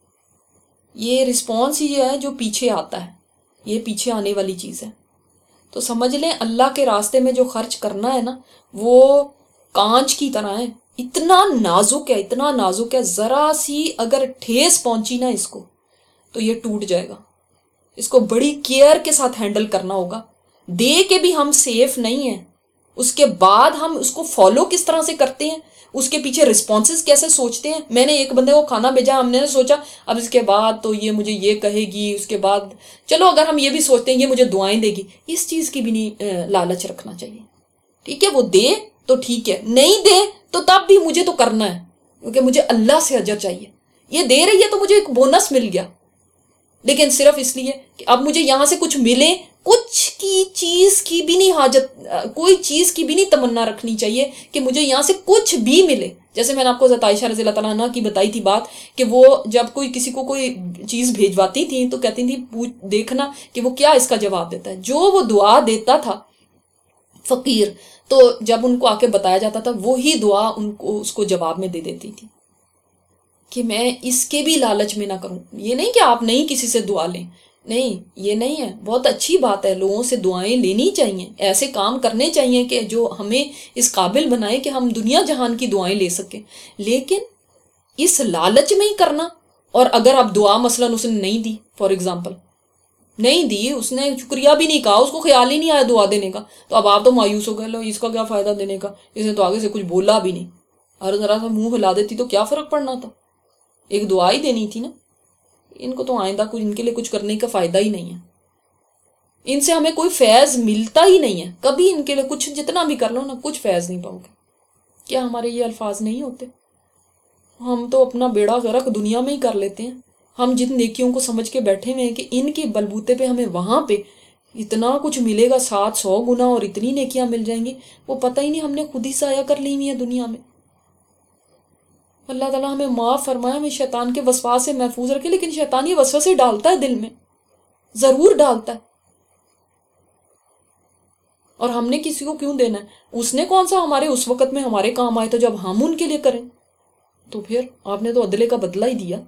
یہ رسپانس ہی ہے جو پیچھے آتا ہے، یہ پیچھے آنے والی چیز ہے. تو سمجھ لیں اللہ کے راستے میں جو خرچ کرنا ہے نا، وہ کانچ کی طرح ہے، اتنا نازک ہے، اتنا نازک ہے. ذرا سی اگر ٹھیس پہنچی نا اس کو تو یہ ٹوٹ جائے گا. اس کو بڑی کیئر کے ساتھ ہینڈل کرنا ہوگا. دے کے بھی ہم سیف نہیں ہیں، اس کے بعد ہم اس کو فالو کس طرح سے کرتے ہیں، اس کے پیچھے رسپانسز کیسے سوچتے ہیں. میں نے ایک بندے کو کھانا بھیجا، ہم نے سوچا اب اس کے بعد تو یہ مجھے یہ کہے گی، اس کے بعد چلو اگر ہم یہ بھی سوچتے ہیں یہ مجھے دعائیں دے گی، اس چیز کی بھی نہیں لالچ رکھنا چاہیے. ٹھیک ہے، وہ دے تو ٹھیک ہے، نہیں دے تو تب بھی مجھے تو کرنا ہے، کیونکہ مجھے اللہ سے اجر چاہیے. یہ دے رہی ہے تو مجھے ایک بونس مل گیا، لیکن صرف اس لیے کہ اب مجھے یہاں سے کچھ ملے. کچھ کی چیز کی بھی نہیں حاجت، کوئی چیز کی بھی نہیں تمنا رکھنی چاہیے کہ مجھے یہاں سے کچھ بھی ملے. جیسے میں نے آپ کو حضرت عائشہ رضی اللہ تعالیٰ عنہ کی بتائی تھی بات، کہ وہ جب کسی کو کوئی چیز بھیجواتی تھی تو کہتی تھی دیکھنا کہ وہ کیا اس کا جواب دیتا ہے. جو وہ دعا دیتا تھا فقیر، تو جب ان کو آ کے بتایا جاتا تھا وہی دعا ان کو اس کو جواب میں دے دیتی تھی، کہ میں اس کے بھی لالچ میں نہ کروں. یہ نہیں کہ آپ نہیں کسی سے دعا لیں، نہیں، یہ نہیں ہے. بہت اچھی بات ہے، لوگوں سے دعائیں لینی چاہیے، ایسے کام کرنے چاہیے کہ جو ہمیں اس قابل بنائے کہ ہم دنیا جہان کی دعائیں لے سکیں. لیکن اس لالچ میں ہی کرنا. اور اگر آپ دعا مثلا اس نے نہیں دی، فار ایگزامپل نہیں دی، اس نے شکریہ بھی نہیں کہا، اس کو خیال ہی نہیں آیا دعا دینے کا، تو اب آپ تو مایوس ہو گئے، لو اس کا کیا فائدہ دینے کا، اس نے تو آگے سے کچھ بولا بھی نہیں. اور ذرا سا منہ ہلا دیتی تو کیا فرق پڑنا تھا، ایک دعا ہی دینی تھی نا. ان کو تو آئندہ کچھ ان کے لیے کچھ کرنے کا فائدہ ہی نہیں ہے، ان سے ہمیں کوئی فیض ملتا ہی نہیں ہے. کبھی ان کے لیے کچھ جتنا بھی کر لو نا، کچھ فیض نہیں پاؤ گے. کیا ہمارے یہ الفاظ نہیں ہوتے؟ ہم تو اپنا بیڑا غرق دنیا میں ہی کر لیتے ہیں. ہم جن نیکیوں کو سمجھ کے بیٹھے ہوئے ہیں کہ ان کے بلبوتے پہ ہمیں وہاں پہ اتنا کچھ ملے گا، 700 گنا اور اتنی نیکیاں مل جائیں گی، وہ پتہ ہی نہیں ہم نے خود ہی ضائع کر لی ہوئی ہیں دنیا میں. اللہ تعالیٰ ہمیں معاف فرمائے، ہمیں شیطان کے وسواس سے محفوظ رکھے. لیکن شیطان یہ وسوسے ڈالتا ہے دل میں، ضرور ڈالتا ہے. اور ہم نے کسی کو کیوں دینا ہے؟ اس نے کون سا ہمارے اس وقت میں ہمارے کام آئے تو جب ہم ان کے لیے کریں، تو پھر آپ نے تو عدلے کا بدلہ ہی دیا.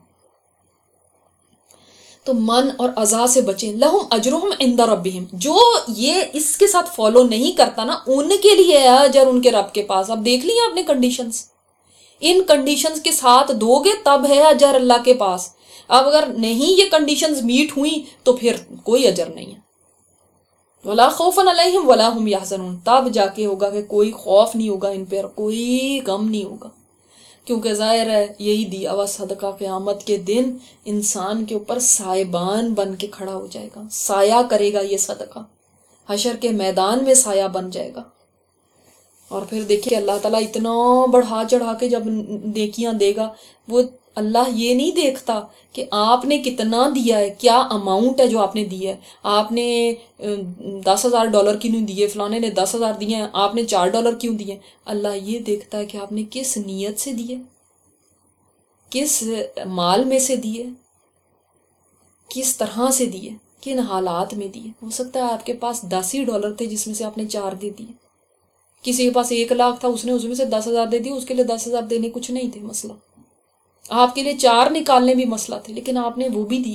تو من اور ازا سے بچیں. لہم اجرہم عند ربہم، جو یہ اس کے ساتھ فالو نہیں کرتا نا، ان کے لیے ہے اجر ان کے رب کے پاس. اب دیکھ لیا آپ نے کنڈیشنز، ان کنڈیشنز کے ساتھ دو گے تب ہے اجر اللہ کے پاس. اب اگر نہیں یہ کنڈیشنز میٹ ہوئی تو پھر کوئی اجر نہیں ہے. ولا خوف علیہم ولا هم یحزنون، تب جا کے ہوگا کہ کوئی خوف نہیں ہوگا ان پہ، کوئی غم نہیں ہوگا. کیونکہ ظاہر ہے یہی دیا ہوا صدقہ قیامت کے دن انسان کے اوپر سائبان بن کے کھڑا ہو جائے گا، سایہ کرے گا. یہ صدقہ حشر کے میدان میں سایہ بن جائے گا. اور پھر دیکھیں اللہ تعالیٰ اتنا بڑھا چڑھا کے جب نیکیاں دے گا، وہ اللہ یہ نہیں دیکھتا کہ آپ نے کتنا دیا ہے، کیا اماؤنٹ ہے جو آپ نے دیا ہے. آپ نے $10,000 کیوں نہیں دیے، فلانے نے 10,000 دیے ہیں، آپ نے $4 کیوں دیے. اللہ یہ دیکھتا ہے کہ آپ نے کس نیت سے دیے، کس مال میں سے دیے، کس طرح سے دیے، کن حالات میں دیے. ہو سکتا ہے آپ کے پاس $10 تھے جس میں سے آپ نے 4 دے دیے. کسی کے پاس 1,00,000 تھا، اس نے اس میں سے 10,000 دے دیے، اس کے لیے 10,000 دینے کچھ نہیں تھے مسئلہ. آپ کے لیے 4 نکالنے بھی مسئلہ تھے، لیکن آپ نے وہ بھی دیے.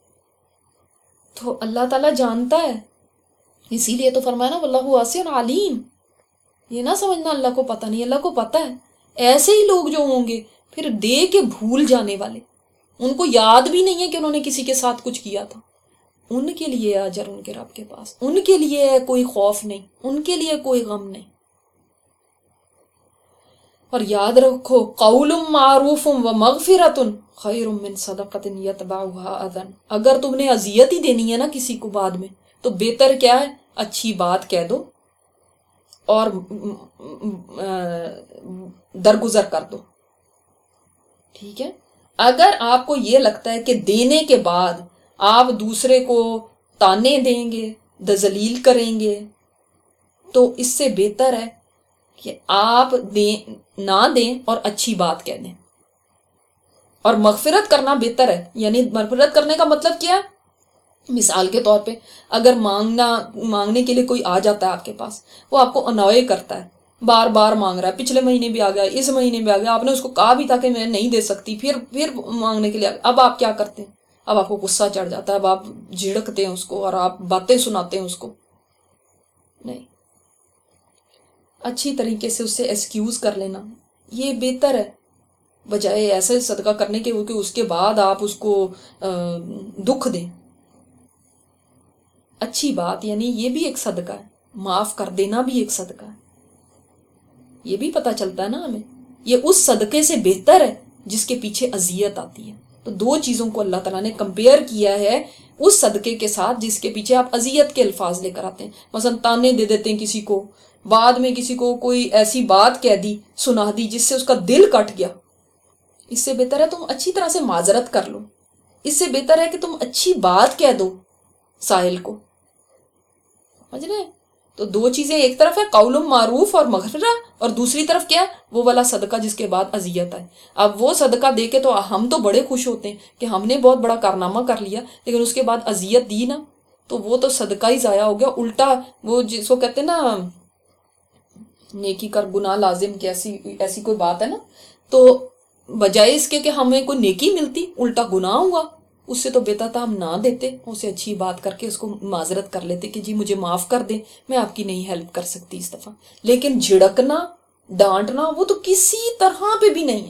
تو اللہ تعالیٰ جانتا ہے، اسی لیے تو فرمایا نا واللہ واسع علیم. یہ نہ سمجھنا اللہ کو پتہ نہیں، اللہ کو پتہ ہے. ایسے ہی لوگ جو ہوں گے پھر دے کے بھول جانے والے، ان کو یاد بھی نہیں ہے کہ انہوں نے کسی کے ساتھ کچھ کیا تھا، ان کے لیے اجر ان کے رب کے پاس، ان کے لیے کوئی خوف نہیں، ان کے لیے کوئی غم نہیں. اور یاد رکھو قول معروف و مغفرت خیر من صدقۃ یتبعها اذى. اگر تم نے اذیت ہی دینی ہے نا کسی کو بعد میں، تو بہتر کیا ہے، اچھی بات کہہ دو اور درگزر کر دو. ٹھیک ہے. اگر آپ کو یہ لگتا ہے کہ دینے کے بعد آپ دوسرے کو تانے دیں گے، ذلیل کریں گے، تو اس سے بہتر ہے کہ آپ نہ دیں اور اچھی بات کہہ دیں. اور مغفرت کرنا بہتر ہے. یعنی مغفرت کرنے کا مطلب کیا ہے؟ مثال کے طور پہ اگر مانگنے کے لیے کوئی آ جاتا ہے آپ کے پاس، وہ آپ کو انوائے کرتا ہے، بار بار مانگ رہا ہے، پچھلے مہینے بھی آ گیا، اس مہینے بھی آ گیا، آپ نے اس کو کہا بھی تھا کہ میں نہیں دے سکتی، پھر مانگنے کے لیے اب آپ کیا کرتے ہیں؟ اب آپ کو غصہ چڑھ جاتا ہے، اب آپ جھڑکتے ہیں اس کو اور آپ باتیں سناتے ہیں اس کو. نہیں، اچھی طریقے سے اس سے ایکسکیوز کر لینا یہ بہتر ہے، بجائے ایسے صدقہ کرنے کے کہ اس کے بعد آپ اس کو دکھ دیں. اچھی بات، یعنی یہ بھی ایک صدقہ ہے، معاف کر دینا بھی ایک صدقہ ہے. یہ بھی پتہ چلتا ہے نا ہمیں، یہ اس صدقے سے بہتر ہے جس کے پیچھے اذیت آتی ہے. تو 2 چیزوں کو اللہ تعالیٰ نے کمپیئر کیا ہے اس صدقے کے ساتھ جس کے پیچھے آپ اذیت کے الفاظ لے کر آتے ہیں. مثلا تانے دے دیتے ہیں کسی کو، بعد میں کسی کو کوئی ایسی بات کہہ دی، سنا دی جس سے اس کا دل کٹ گیا. اس سے بہتر ہے تم اچھی طرح سے معذرت کر لو، اس سے بہتر ہے کہ تم اچھی بات کہہ دو سائل کو. سمجھ رہے ہیں؟ تو 2 چیزیں، ایک طرف ہے قول معروف اور مغفرہ، اور دوسری طرف کیا ہے، وہ والا صدقہ جس کے بعد اذیت ہے. اب وہ صدقہ دے کے تو ہم تو بڑے خوش ہوتے ہیں کہ ہم نے بہت بڑا کارنامہ کر لیا، لیکن اس کے بعد اذیت دی نا، تو وہ تو صدقہ ہی ضائع ہو گیا. الٹا وہ جس کو کہتے ہیں نا نیکی کر گناہ لازم کی ایسی کوئی بات ہے نا، تو بجائے اس کے کہ ہمیں کوئی نیکی ملتی، الٹا گناہ ہوا. اس سے تو بہتر تھا ہم نہ دیتے، اسے اچھی بات کر کے اس کو معذرت کر لیتے کہ جی مجھے معاف کر دیں، میں آپ کی نہیں ہیلپ کر سکتی اس دفعہ. لیکن جھڑکنا، ڈانٹنا، وہ تو کسی طرح پہ بھی نہیں ہے.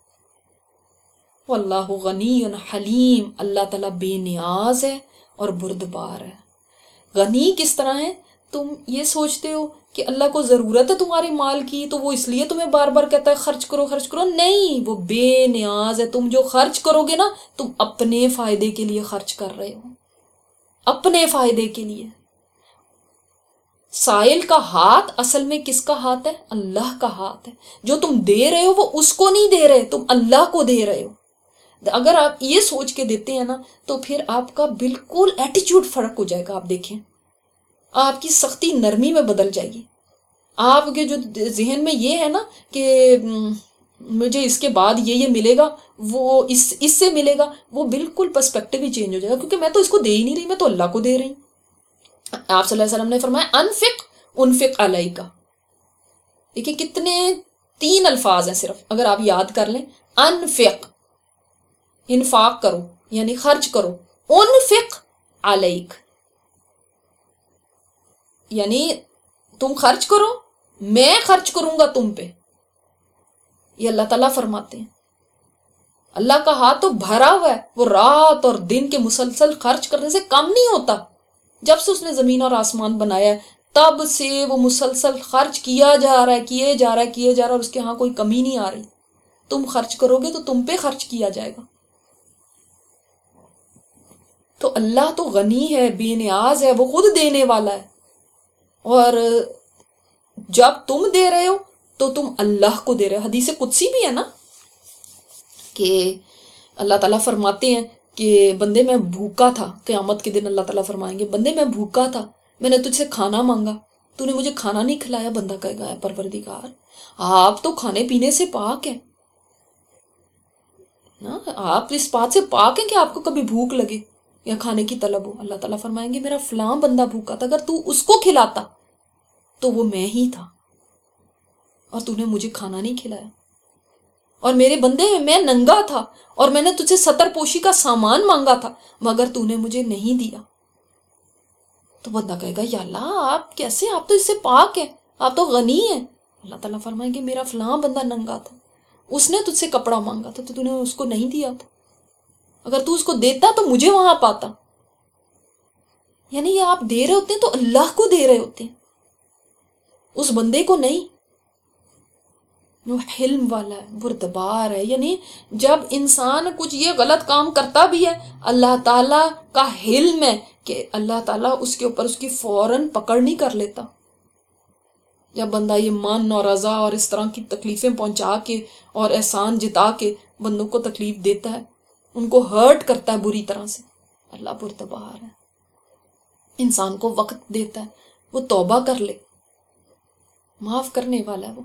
واللہ غنی حلیم. اللہ تعالیٰ بے نیاز ہے اور بردبار ہے. غنی کس طرح ہے؟ تم یہ سوچتے ہو کہ اللہ کو ضرورت ہے تمہارے مال کی تو وہ اس لیے تمہیں بار بار کہتا ہے خرچ کرو خرچ کرو. نہیں، وہ بے نیاز ہے. تم جو خرچ کرو گے نا، تم اپنے فائدے کے لیے خرچ کر رہے ہو، اپنے فائدے کے لیے. سائل کا ہاتھ اصل میں کس کا ہاتھ ہے؟ اللہ کا ہاتھ ہے. جو تم دے رہے ہو وہ اس کو نہیں دے رہے، تم اللہ کو دے رہے ہو. اگر آپ یہ سوچ کے دیتے ہیں نا، تو پھر آپ کا بالکل ایٹیچیوڈ فرق ہو جائے گا. آپ دیکھیں، آپ کی سختی نرمی میں بدل جائے گی. آپ کے جو ذہن میں یہ ہے نا کہ مجھے اس کے بعد یہ ملے گا، وہ اس سے ملے گا، وہ بالکل پرسپیکٹیو ہی چینج ہو جائے گا، کیونکہ میں تو اس کو دے ہی نہیں رہی، میں تو اللہ کو دے رہی ہوں. آپ صلی اللہ علیہ وسلم نے فرمایا انفق علیکا. دیکھیں کتنے 3 الفاظ ہیں صرف، اگر آپ یاد کر لیں. انفق، انفاق کرو یعنی خرچ کرو. انفق علیک یعنی تم خرچ کرو، میں خرچ کروں گا تم پہ. یہ اللہ تعالیٰ فرماتے ہیں. اللہ کا ہاتھ تو بھرا ہوا ہے، وہ رات اور دن کے مسلسل خرچ کرنے سے کم نہیں ہوتا. جب سے اس نے زمین اور آسمان بنایا ہے تب سے وہ مسلسل خرچ کیا جا رہا ہے، کیے جا رہا ہے، اور اس کے ہاں کوئی کمی نہیں آ رہی. تم خرچ کرو گے تو تم پہ خرچ کیا جائے گا. تو اللہ تو غنی ہے، بے نیاز ہے، وہ خود دینے والا ہے. اور جب تم دے رہے ہو تو تم اللہ کو دے رہے ہو. حدیث قدسی بھی ہے نا کہ اللہ تعالیٰ فرماتے ہیں کہ بندے میں بھوکا تھا، قیامت کے دن اللہ تعالیٰ فرمائیں گے بندے میں بھوکا تھا، میں نے تجھ سے کھانا مانگا، تو نے مجھے کھانا نہیں کھلایا. بندہ کہے گا پروردگار آپ تو کھانے پینے سے پاک ہیں نا، آپ اس بات سے پاک ہیں کہ آپ کو کبھی بھوک لگے یا کھانے کی طلب ہو. اللہ تعالیٰ فرمائیں گے میرا فلاں بندہ بھوکا تھا، اگر تو اس کو کھلاتا تو وہ میں ہی تھا اور تو نے مجھے کھانا نہیں کھلایا. اور میرے بندے میں ننگا تھا اور میں نے تجھے ستر پوشی کا سامان مانگا تھا مگر تو نے مجھے نہیں دیا. تو بندہ کہے گا یا اللہ آپ کیسے، آپ تو اس سے پاک ہیں، آپ تو غنی ہیں. اللہ تعالیٰ فرمائیں گے میرا فلاں بندہ ننگا تھا، اس نے تجھ سے کپڑا مانگا تھا تو نے اس کو نہیں دیا تھا، اگر تو اس کو دیتا تو مجھے وہاں پاتا. یعنی یہ آپ دے رہے ہوتے ہیں تو اللہ کو دے رہے ہوتے ہیں، اس بندے کو نہیں. وہ حلم والا ہے، بردبار ہے. یعنی جب انسان کچھ یہ غلط کام کرتا بھی ہے اللہ تعالیٰ کا حلم ہے کہ اللہ تعالیٰ اس کے اوپر اس کی فوراً پکڑ نہیں کر لیتا. جب بندہ یہ من اور رضا اور اس طرح کی تکلیفیں پہنچا کے اور احسان جتا کے بندوں کو تکلیف دیتا ہے، ان کو ہرٹ کرتا ہے بری طرح سے، اللہ بردبار ہے. انسان کو وقت دیتا ہے وہ توبہ کر لے، معاف کرنے والا ہے وہ.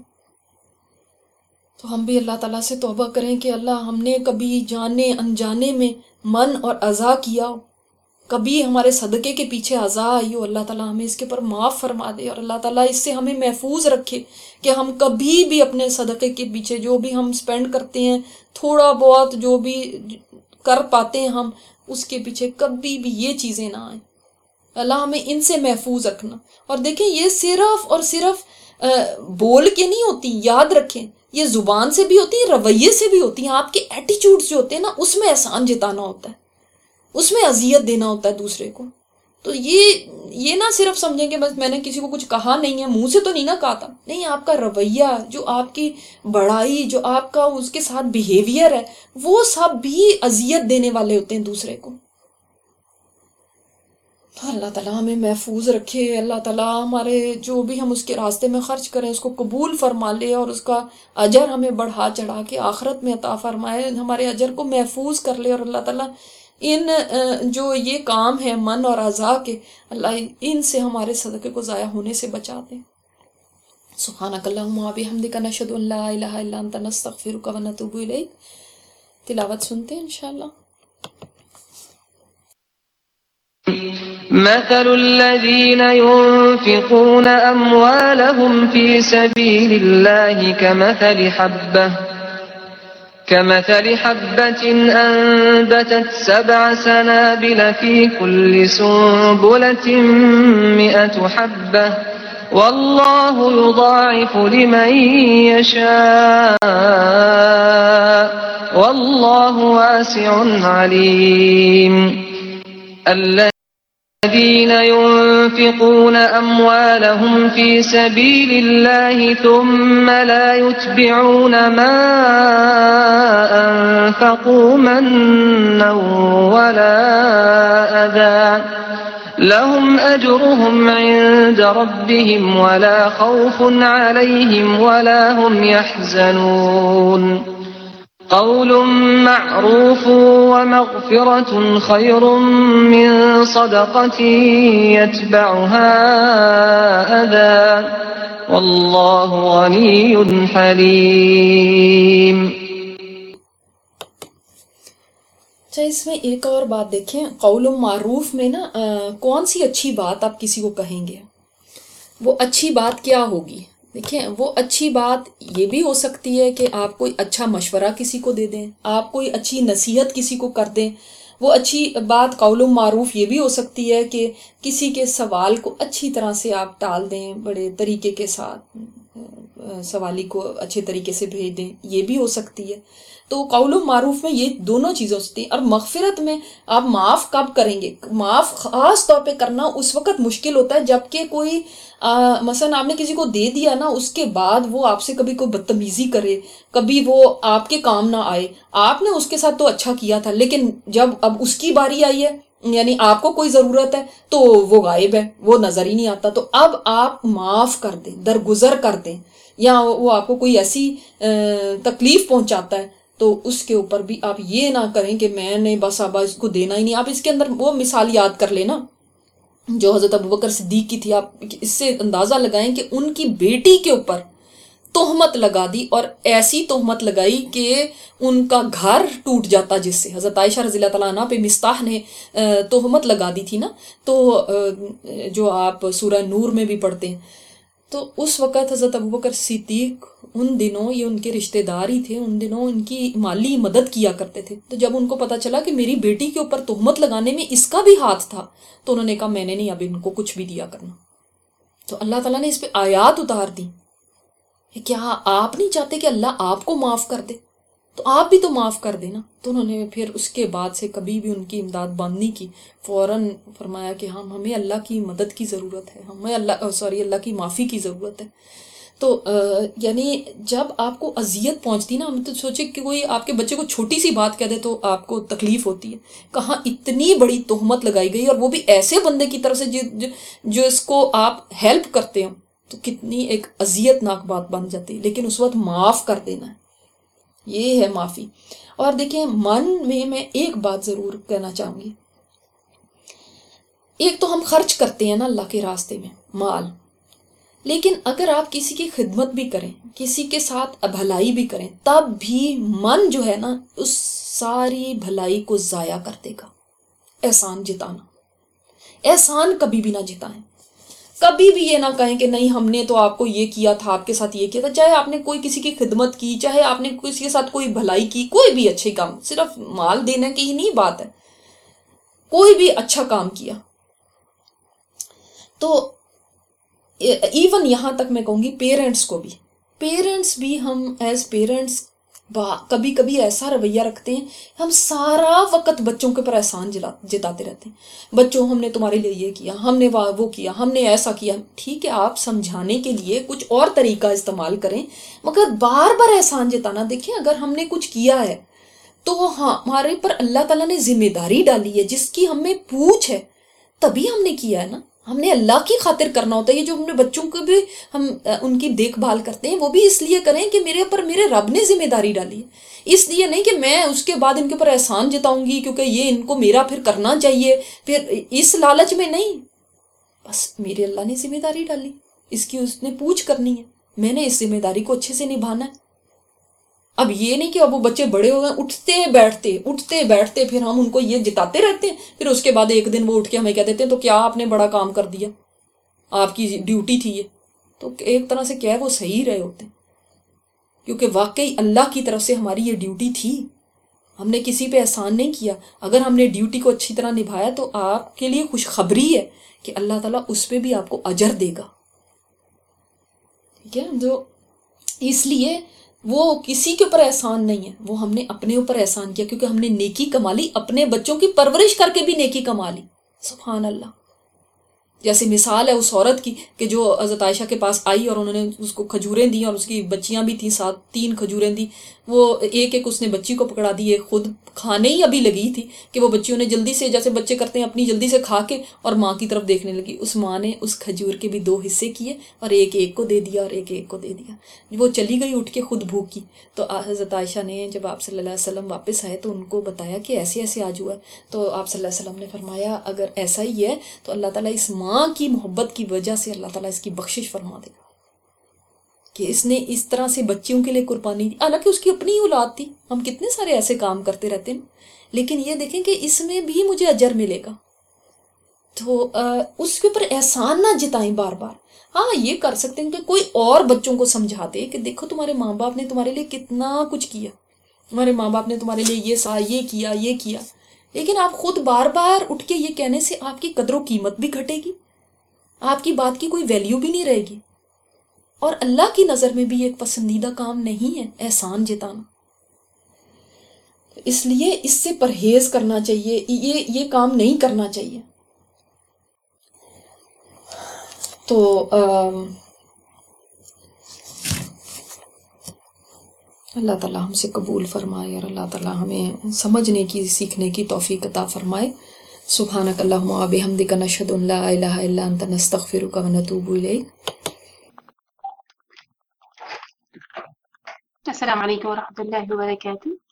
تو ہم بھی اللہ تعالیٰ سے توبہ کریں کہ اللہ ہم نے کبھی جانے انجانے میں من اور اذا کیا ہو، کبھی ہمارے صدقے کے پیچھے اذا آئی ہو، اللہ تعالیٰ ہمیں اس کے اوپر معاف فرما دے اور اللہ تعالیٰ اس سے ہمیں محفوظ رکھے کہ ہم کبھی بھی اپنے صدقے کے پیچھے جو بھی ہم سپینڈ کرتے ہیں، تھوڑا بہت جو بھی کر پاتے ہیں ہم، اس کے پیچھے کبھی بھی یہ چیزیں نہ آئیں. اللہ ہمیں ان سے محفوظ رکھنا. اور دیکھیں یہ صرف اور صرف بول کے نہیں ہوتی، یاد رکھیں یہ زبان سے بھی ہوتی ہیں، رویے سے بھی ہوتی ہیں. آپ کے ایٹیچیوڈ جو ہوتے ہیں نا اس میں احسان جتانا ہوتا ہے، اس میں اذیت دینا ہوتا ہے دوسرے کو. تو یہ نہ صرف سمجھیں کہ بس میں نے کسی کو کچھ کہا نہیں ہے، منہ سے تو نہیں نہ کہا تھا، نہیں، آپ کا رویہ، جو آپ کی بڑائی، جو آپ کا اس کے ساتھ بیہیویئر ہے، وہ سب بھی اذیت دینے والے ہوتے ہیں دوسرے کو. تو اللہ تعالیٰ ہمیں محفوظ رکھے. اللہ تعالیٰ ہمارے جو بھی ہم اس کے راستے میں خرچ کریں اس کو قبول فرما لے اور اس کا اجر ہمیں بڑھا چڑھا کے آخرت میں عطا فرمائے، ہمارے اجر کو محفوظ کر لے. اور اللہ تعالیٰ ان جو یہ کام ہے من اور اعضاء کے، اللہ ان سے ہمارے صدقے کو ضائع ہونے سے بچا دے. سبحانک اللہم و بحمدک نشہد ان لا الہ الا انت نستغفرک و نتوب الیک. تلاوت سنتے ہیں انشاءاللہ. مثل الذين ينفقون أموالهم في سبيل الله كمثل حبة أنبتت 7 سنابل في كل سنبلة 100 حبة والله يضاعف لمن يشاء والله واسع عليم. الذين ينفقون أموالهم في سبيل الله ثم لا يتبعون ما أنفقوا منا ولا أذى لهم أجرهم عند ربهم ولا خوف عليهم ولا هم يحزنون. قول معروف ومغفرة خير من صدقة يتبعها أذى والله غني حليم. اچھا اس میں ایک اور بات دیکھیں، قول معروف میں نا کون سی اچھی بات آپ کسی کو کہیں گے، وہ اچھی بات کیا ہوگی؟ دیکھیں وہ اچھی بات یہ بھی ہو سکتی ہے کہ آپ کوئی اچھا مشورہ کسی کو دے دیں، آپ کوئی اچھی نصیحت کسی کو کر دیں. وہ اچھی بات قول معروف یہ بھی ہو سکتی ہے کہ کسی کے سوال کو اچھی طرح سے آپ ٹال دیں، بڑے طریقے کے ساتھ سوالی کو اچھے طریقے سے بھیج دیں، یہ بھی ہو سکتی ہے. تو قول معروف میں یہ دونوں چیزیں ہوتی ہیں. اور مغفرت میں آپ معاف کب کریں گے؟ معاف خاص طور پہ کرنا اس وقت مشکل ہوتا ہے جب کہ کوئی مثلا آپ نے کسی کو دے دیا نا، اس کے بعد وہ آپ سے کبھی کوئی بدتمیزی کرے، کبھی وہ آپ کے کام نہ آئے. آپ نے اس کے ساتھ تو اچھا کیا تھا لیکن جب اب اس کی باری آئی ہے یعنی آپ کو کوئی ضرورت ہے تو وہ غائب ہے، وہ نظر ہی نہیں آتا، تو اب آپ معاف کر دیں، درگزر کر دیں، یا وہ آپ کو کوئی ایسی تکلیف پہنچاتا ہے تو اس کے اوپر بھی آپ یہ نہ کریں کہ میں نے بس اب اس کو دینا ہی نہیں۔ آپ اس کے اندر وہ مثال یاد کر لینا جو حضرت ابوبکر صدیق کی تھی، آپ اس سے اندازہ لگائیں کہ ان کی بیٹی کے اوپر تہمت لگا دی، اور ایسی تہمت لگائی کہ ان کا گھر ٹوٹ جاتا، جس سے حضرت عائشہ رضی اللہ تعالیٰ عنہ پہ مستاح نے تہمت لگا دی تھی نا، تو جو آپ سورہ نور میں بھی پڑھتے ہیں، تو اس وقت حضرت ابوبکر صدیق ان دنوں، یہ ان کے رشتہ دار ہی تھے، ان دنوں ان کی مالی مدد کیا کرتے تھے، تو جب ان کو پتا چلا کہ میری بیٹی کے اوپر تہمت لگانے میں اس کا بھی ہاتھ تھا، تو انہوں نے کہا میں نے نہیں اب ان کو کچھ بھی دیا کرنا۔ تو اللہ تعالیٰ نے اس پہ آیات اتار دی، کیا آپ نہیں چاہتے کہ اللہ آپ کو معاف کر دے؟ تو آپ بھی تو معاف کر دینا۔ تو انہوں نے پھر اس کے بعد سے کبھی بھی ان کی امداد بند نہیں کی، فوراً فرمایا کہ ہمیں اللہ کی مدد کی ضرورت ہے، ہمیں اللہ کی معافی کی ضرورت ہے۔ تو یعنی جب آپ کو اذیت پہنچتی نا، ہم تو سوچے کہ کوئی آپ کے بچے کو چھوٹی سی بات کہہ دے تو آپ کو تکلیف ہوتی ہے، کہاں اتنی بڑی تہمت لگائی گئی، اور وہ بھی ایسے بندے کی طرف سے جو اس کو آپ ہیلپ کرتے ہو، تو کتنی ایک اذیت ناک بات بن جاتی۔ لیکن اس وقت معاف کر دینا ہے، یہ ہے معافی۔ اور دیکھیں من میں ایک بات ضرور کہنا چاہوں گی، ایک تو ہم خرچ کرتے ہیں نا اللہ کے راستے میں مال، لیکن اگر آپ کسی کی خدمت بھی کریں، کسی کے ساتھ بھلائی بھی کریں، تب بھی من جو ہے نا اس ساری بھلائی کو ضائع کر دے گا۔ احسان جتانا، احسان کبھی بھی نہ جتائیں، کبھی بھی یہ نہ کہیں کہ نہیں ہم نے تو آپ کو یہ کیا تھا، آپ کے ساتھ یہ کیا تھا، چاہے آپ نے کوئی کسی کی خدمت کی، چاہے آپ نے کسی کے ساتھ کوئی بھلائی کی، کوئی بھی اچھے کام، صرف مال دینے کی ہی نہیں بات ہے، کوئی بھی اچھا کام کیا، تو ایون یہاں تک میں کہوں گی پیرنٹس بھی ہم ایز پیرنٹس کبھی کبھی ایسا رویہ رکھتے ہیں، ہم سارا وقت بچوں کے پر احسان جتاتے رہتے ہیں، بچوں ہم نے تمہارے لیے یہ کیا، ہم نے وہ کیا، ہم نے ایسا کیا۔ ٹھیک ہے، آپ سمجھانے کے لیے کچھ اور طریقہ استعمال کریں، مگر بار بار احسان جتانا، دیکھیں اگر ہم نے کچھ کیا ہے تو ہمارے پر اللہ تعالیٰ نے ذمہ داری ڈالی ہے جس کی ہمیں پوچھ ہے، تبھی ہم نے کیا ہے نا، ہم نے اللہ کی خاطر کرنا ہوتا ہے۔ یہ جو ہم نے بچوں کو بھی ہم ان کی دیکھ بھال کرتے ہیں، وہ بھی اس لیے کریں کہ میرے اوپر میرے رب نے ذمہ داری ڈالی ہے، اس لیے نہیں کہ میں اس کے بعد ان کے اوپر احسان جتاؤں گی کیونکہ یہ ان کو میرا پھر کرنا چاہیے، پھر اس لالچ میں نہیں، بس میرے اللہ نے ذمہ داری ڈالی، اس کی اس نے پوچھ کرنی ہے، میں نے اس ذمہ داری کو اچھے سے نبھانا ہے۔ اب یہ نہیں کہ اب وہ بچے بڑے ہو گئے، اٹھتے بیٹھتے پھر ہم ان کو یہ جتاتے رہتے ہیں، پھر اس کے بعد ایک دن وہ اٹھ کے ہمیں کہہ دیتے ہیں تو کیا آپ نے بڑا کام کر دیا، آپ کی ڈیوٹی تھی یہ، تو ایک طرح سے کیا ہے وہ صحیح رہے ہوتے ہیں، کیونکہ واقعی اللہ کی طرف سے ہماری یہ ڈیوٹی تھی، ہم نے کسی پہ احسان نہیں کیا۔ اگر ہم نے ڈیوٹی کو اچھی طرح نبھایا تو آپ کے لیے خوشخبری ہے کہ اللہ تعالیٰ اس پہ بھی آپ کو اجر دے گا، ٹھیک ہے۔ جو اس لیے وہ کسی کے اوپر احسان نہیں ہے، وہ ہم نے اپنے اوپر احسان کیا، کیونکہ ہم نے نیکی کما لی، اپنے بچوں کی پرورش کر کے بھی نیکی کما لی، سبحان اللہ۔ جیسے مثال ہے اس عورت کی کہ جو حضرت عائشہ کے پاس آئی اور انہوں نے اس کو کھجوریں دی، اور اس کی بچیاں بھی تھیں ساتھ، 3 کھجوریں دی، وہ ایک اس نے بچی کو پکڑا دی، ایک خود کھانے ہی ابھی لگی تھی کہ وہ بچیوں نے جلدی سے، جیسے بچے کرتے ہیں، اپنی جلدی سے کھا کے اور ماں کی طرف دیکھنے لگی، اس ماں نے اس کھجور کے بھی 2 حصے کیے اور ایک کو دے دیا اور ایک کو دے دیا، وہ چلی گئی اٹھ کے خود بھوکی۔ تو حضرت عائشہ نے جب آپ صلی اللہ علیہ وسلم واپس آئے تو ان کو بتایا کہ ایسے ایسے آج ہوا ہے، تو آپ صلی اللہ علیہ وسلم نے فرمایا اگر ایسا ہی ہے تو اللہ تعالیٰ اس ماں کی محبت کی وجہ سے اللہ تعالیٰ اس کی بخشش فرما دے گا کہ اس نے اس طرح سے بچیوں کے لیے قربانی دی، حالانکہ اس کی اپنی اولاد تھی۔ ہم کتنے سارے ایسے کام کرتے رہتے ہیں، لیکن یہ دیکھیں کہ اس میں بھی مجھے اجر ملے گا، تو اس کے اوپر احسان نہ جتائیں بار بار۔ ہاں یہ کر سکتے ہیں کہ کوئی اور بچوں کو سمجھا دے کہ دیکھو تمہارے ماں باپ نے تمہارے لیے کتنا کچھ کیا، تمہارے ماں باپ نے تمہارے لیے یہ کیا، لیکن آپ خود بار بار اٹھ کے یہ کہنے سے آپ کی قدر و قیمت بھی گھٹے گی، آپ کی بات کی کوئی ویلیو بھی نہیں رہے گی، اور اللہ کی نظر میں بھی ایک پسندیدہ کام نہیں ہے احسان جتانا۔ اس لیے اس سے پرہیز کرنا چاہیے، یہ کام نہیں کرنا چاہیے۔ تو اللہ تعالیٰ ہم سے قبول فرمائے، اور اللہ تعالیٰ ہمیں سمجھنے کی، سیکھنے کی توفیق عطا فرمائے۔ سبحانک اللہم و بحمدک نشہد ان لا الہ الا انت نستغفرک و نتوب الیک. السلام علیکم ورحمۃ اللہ وبرکاتہ.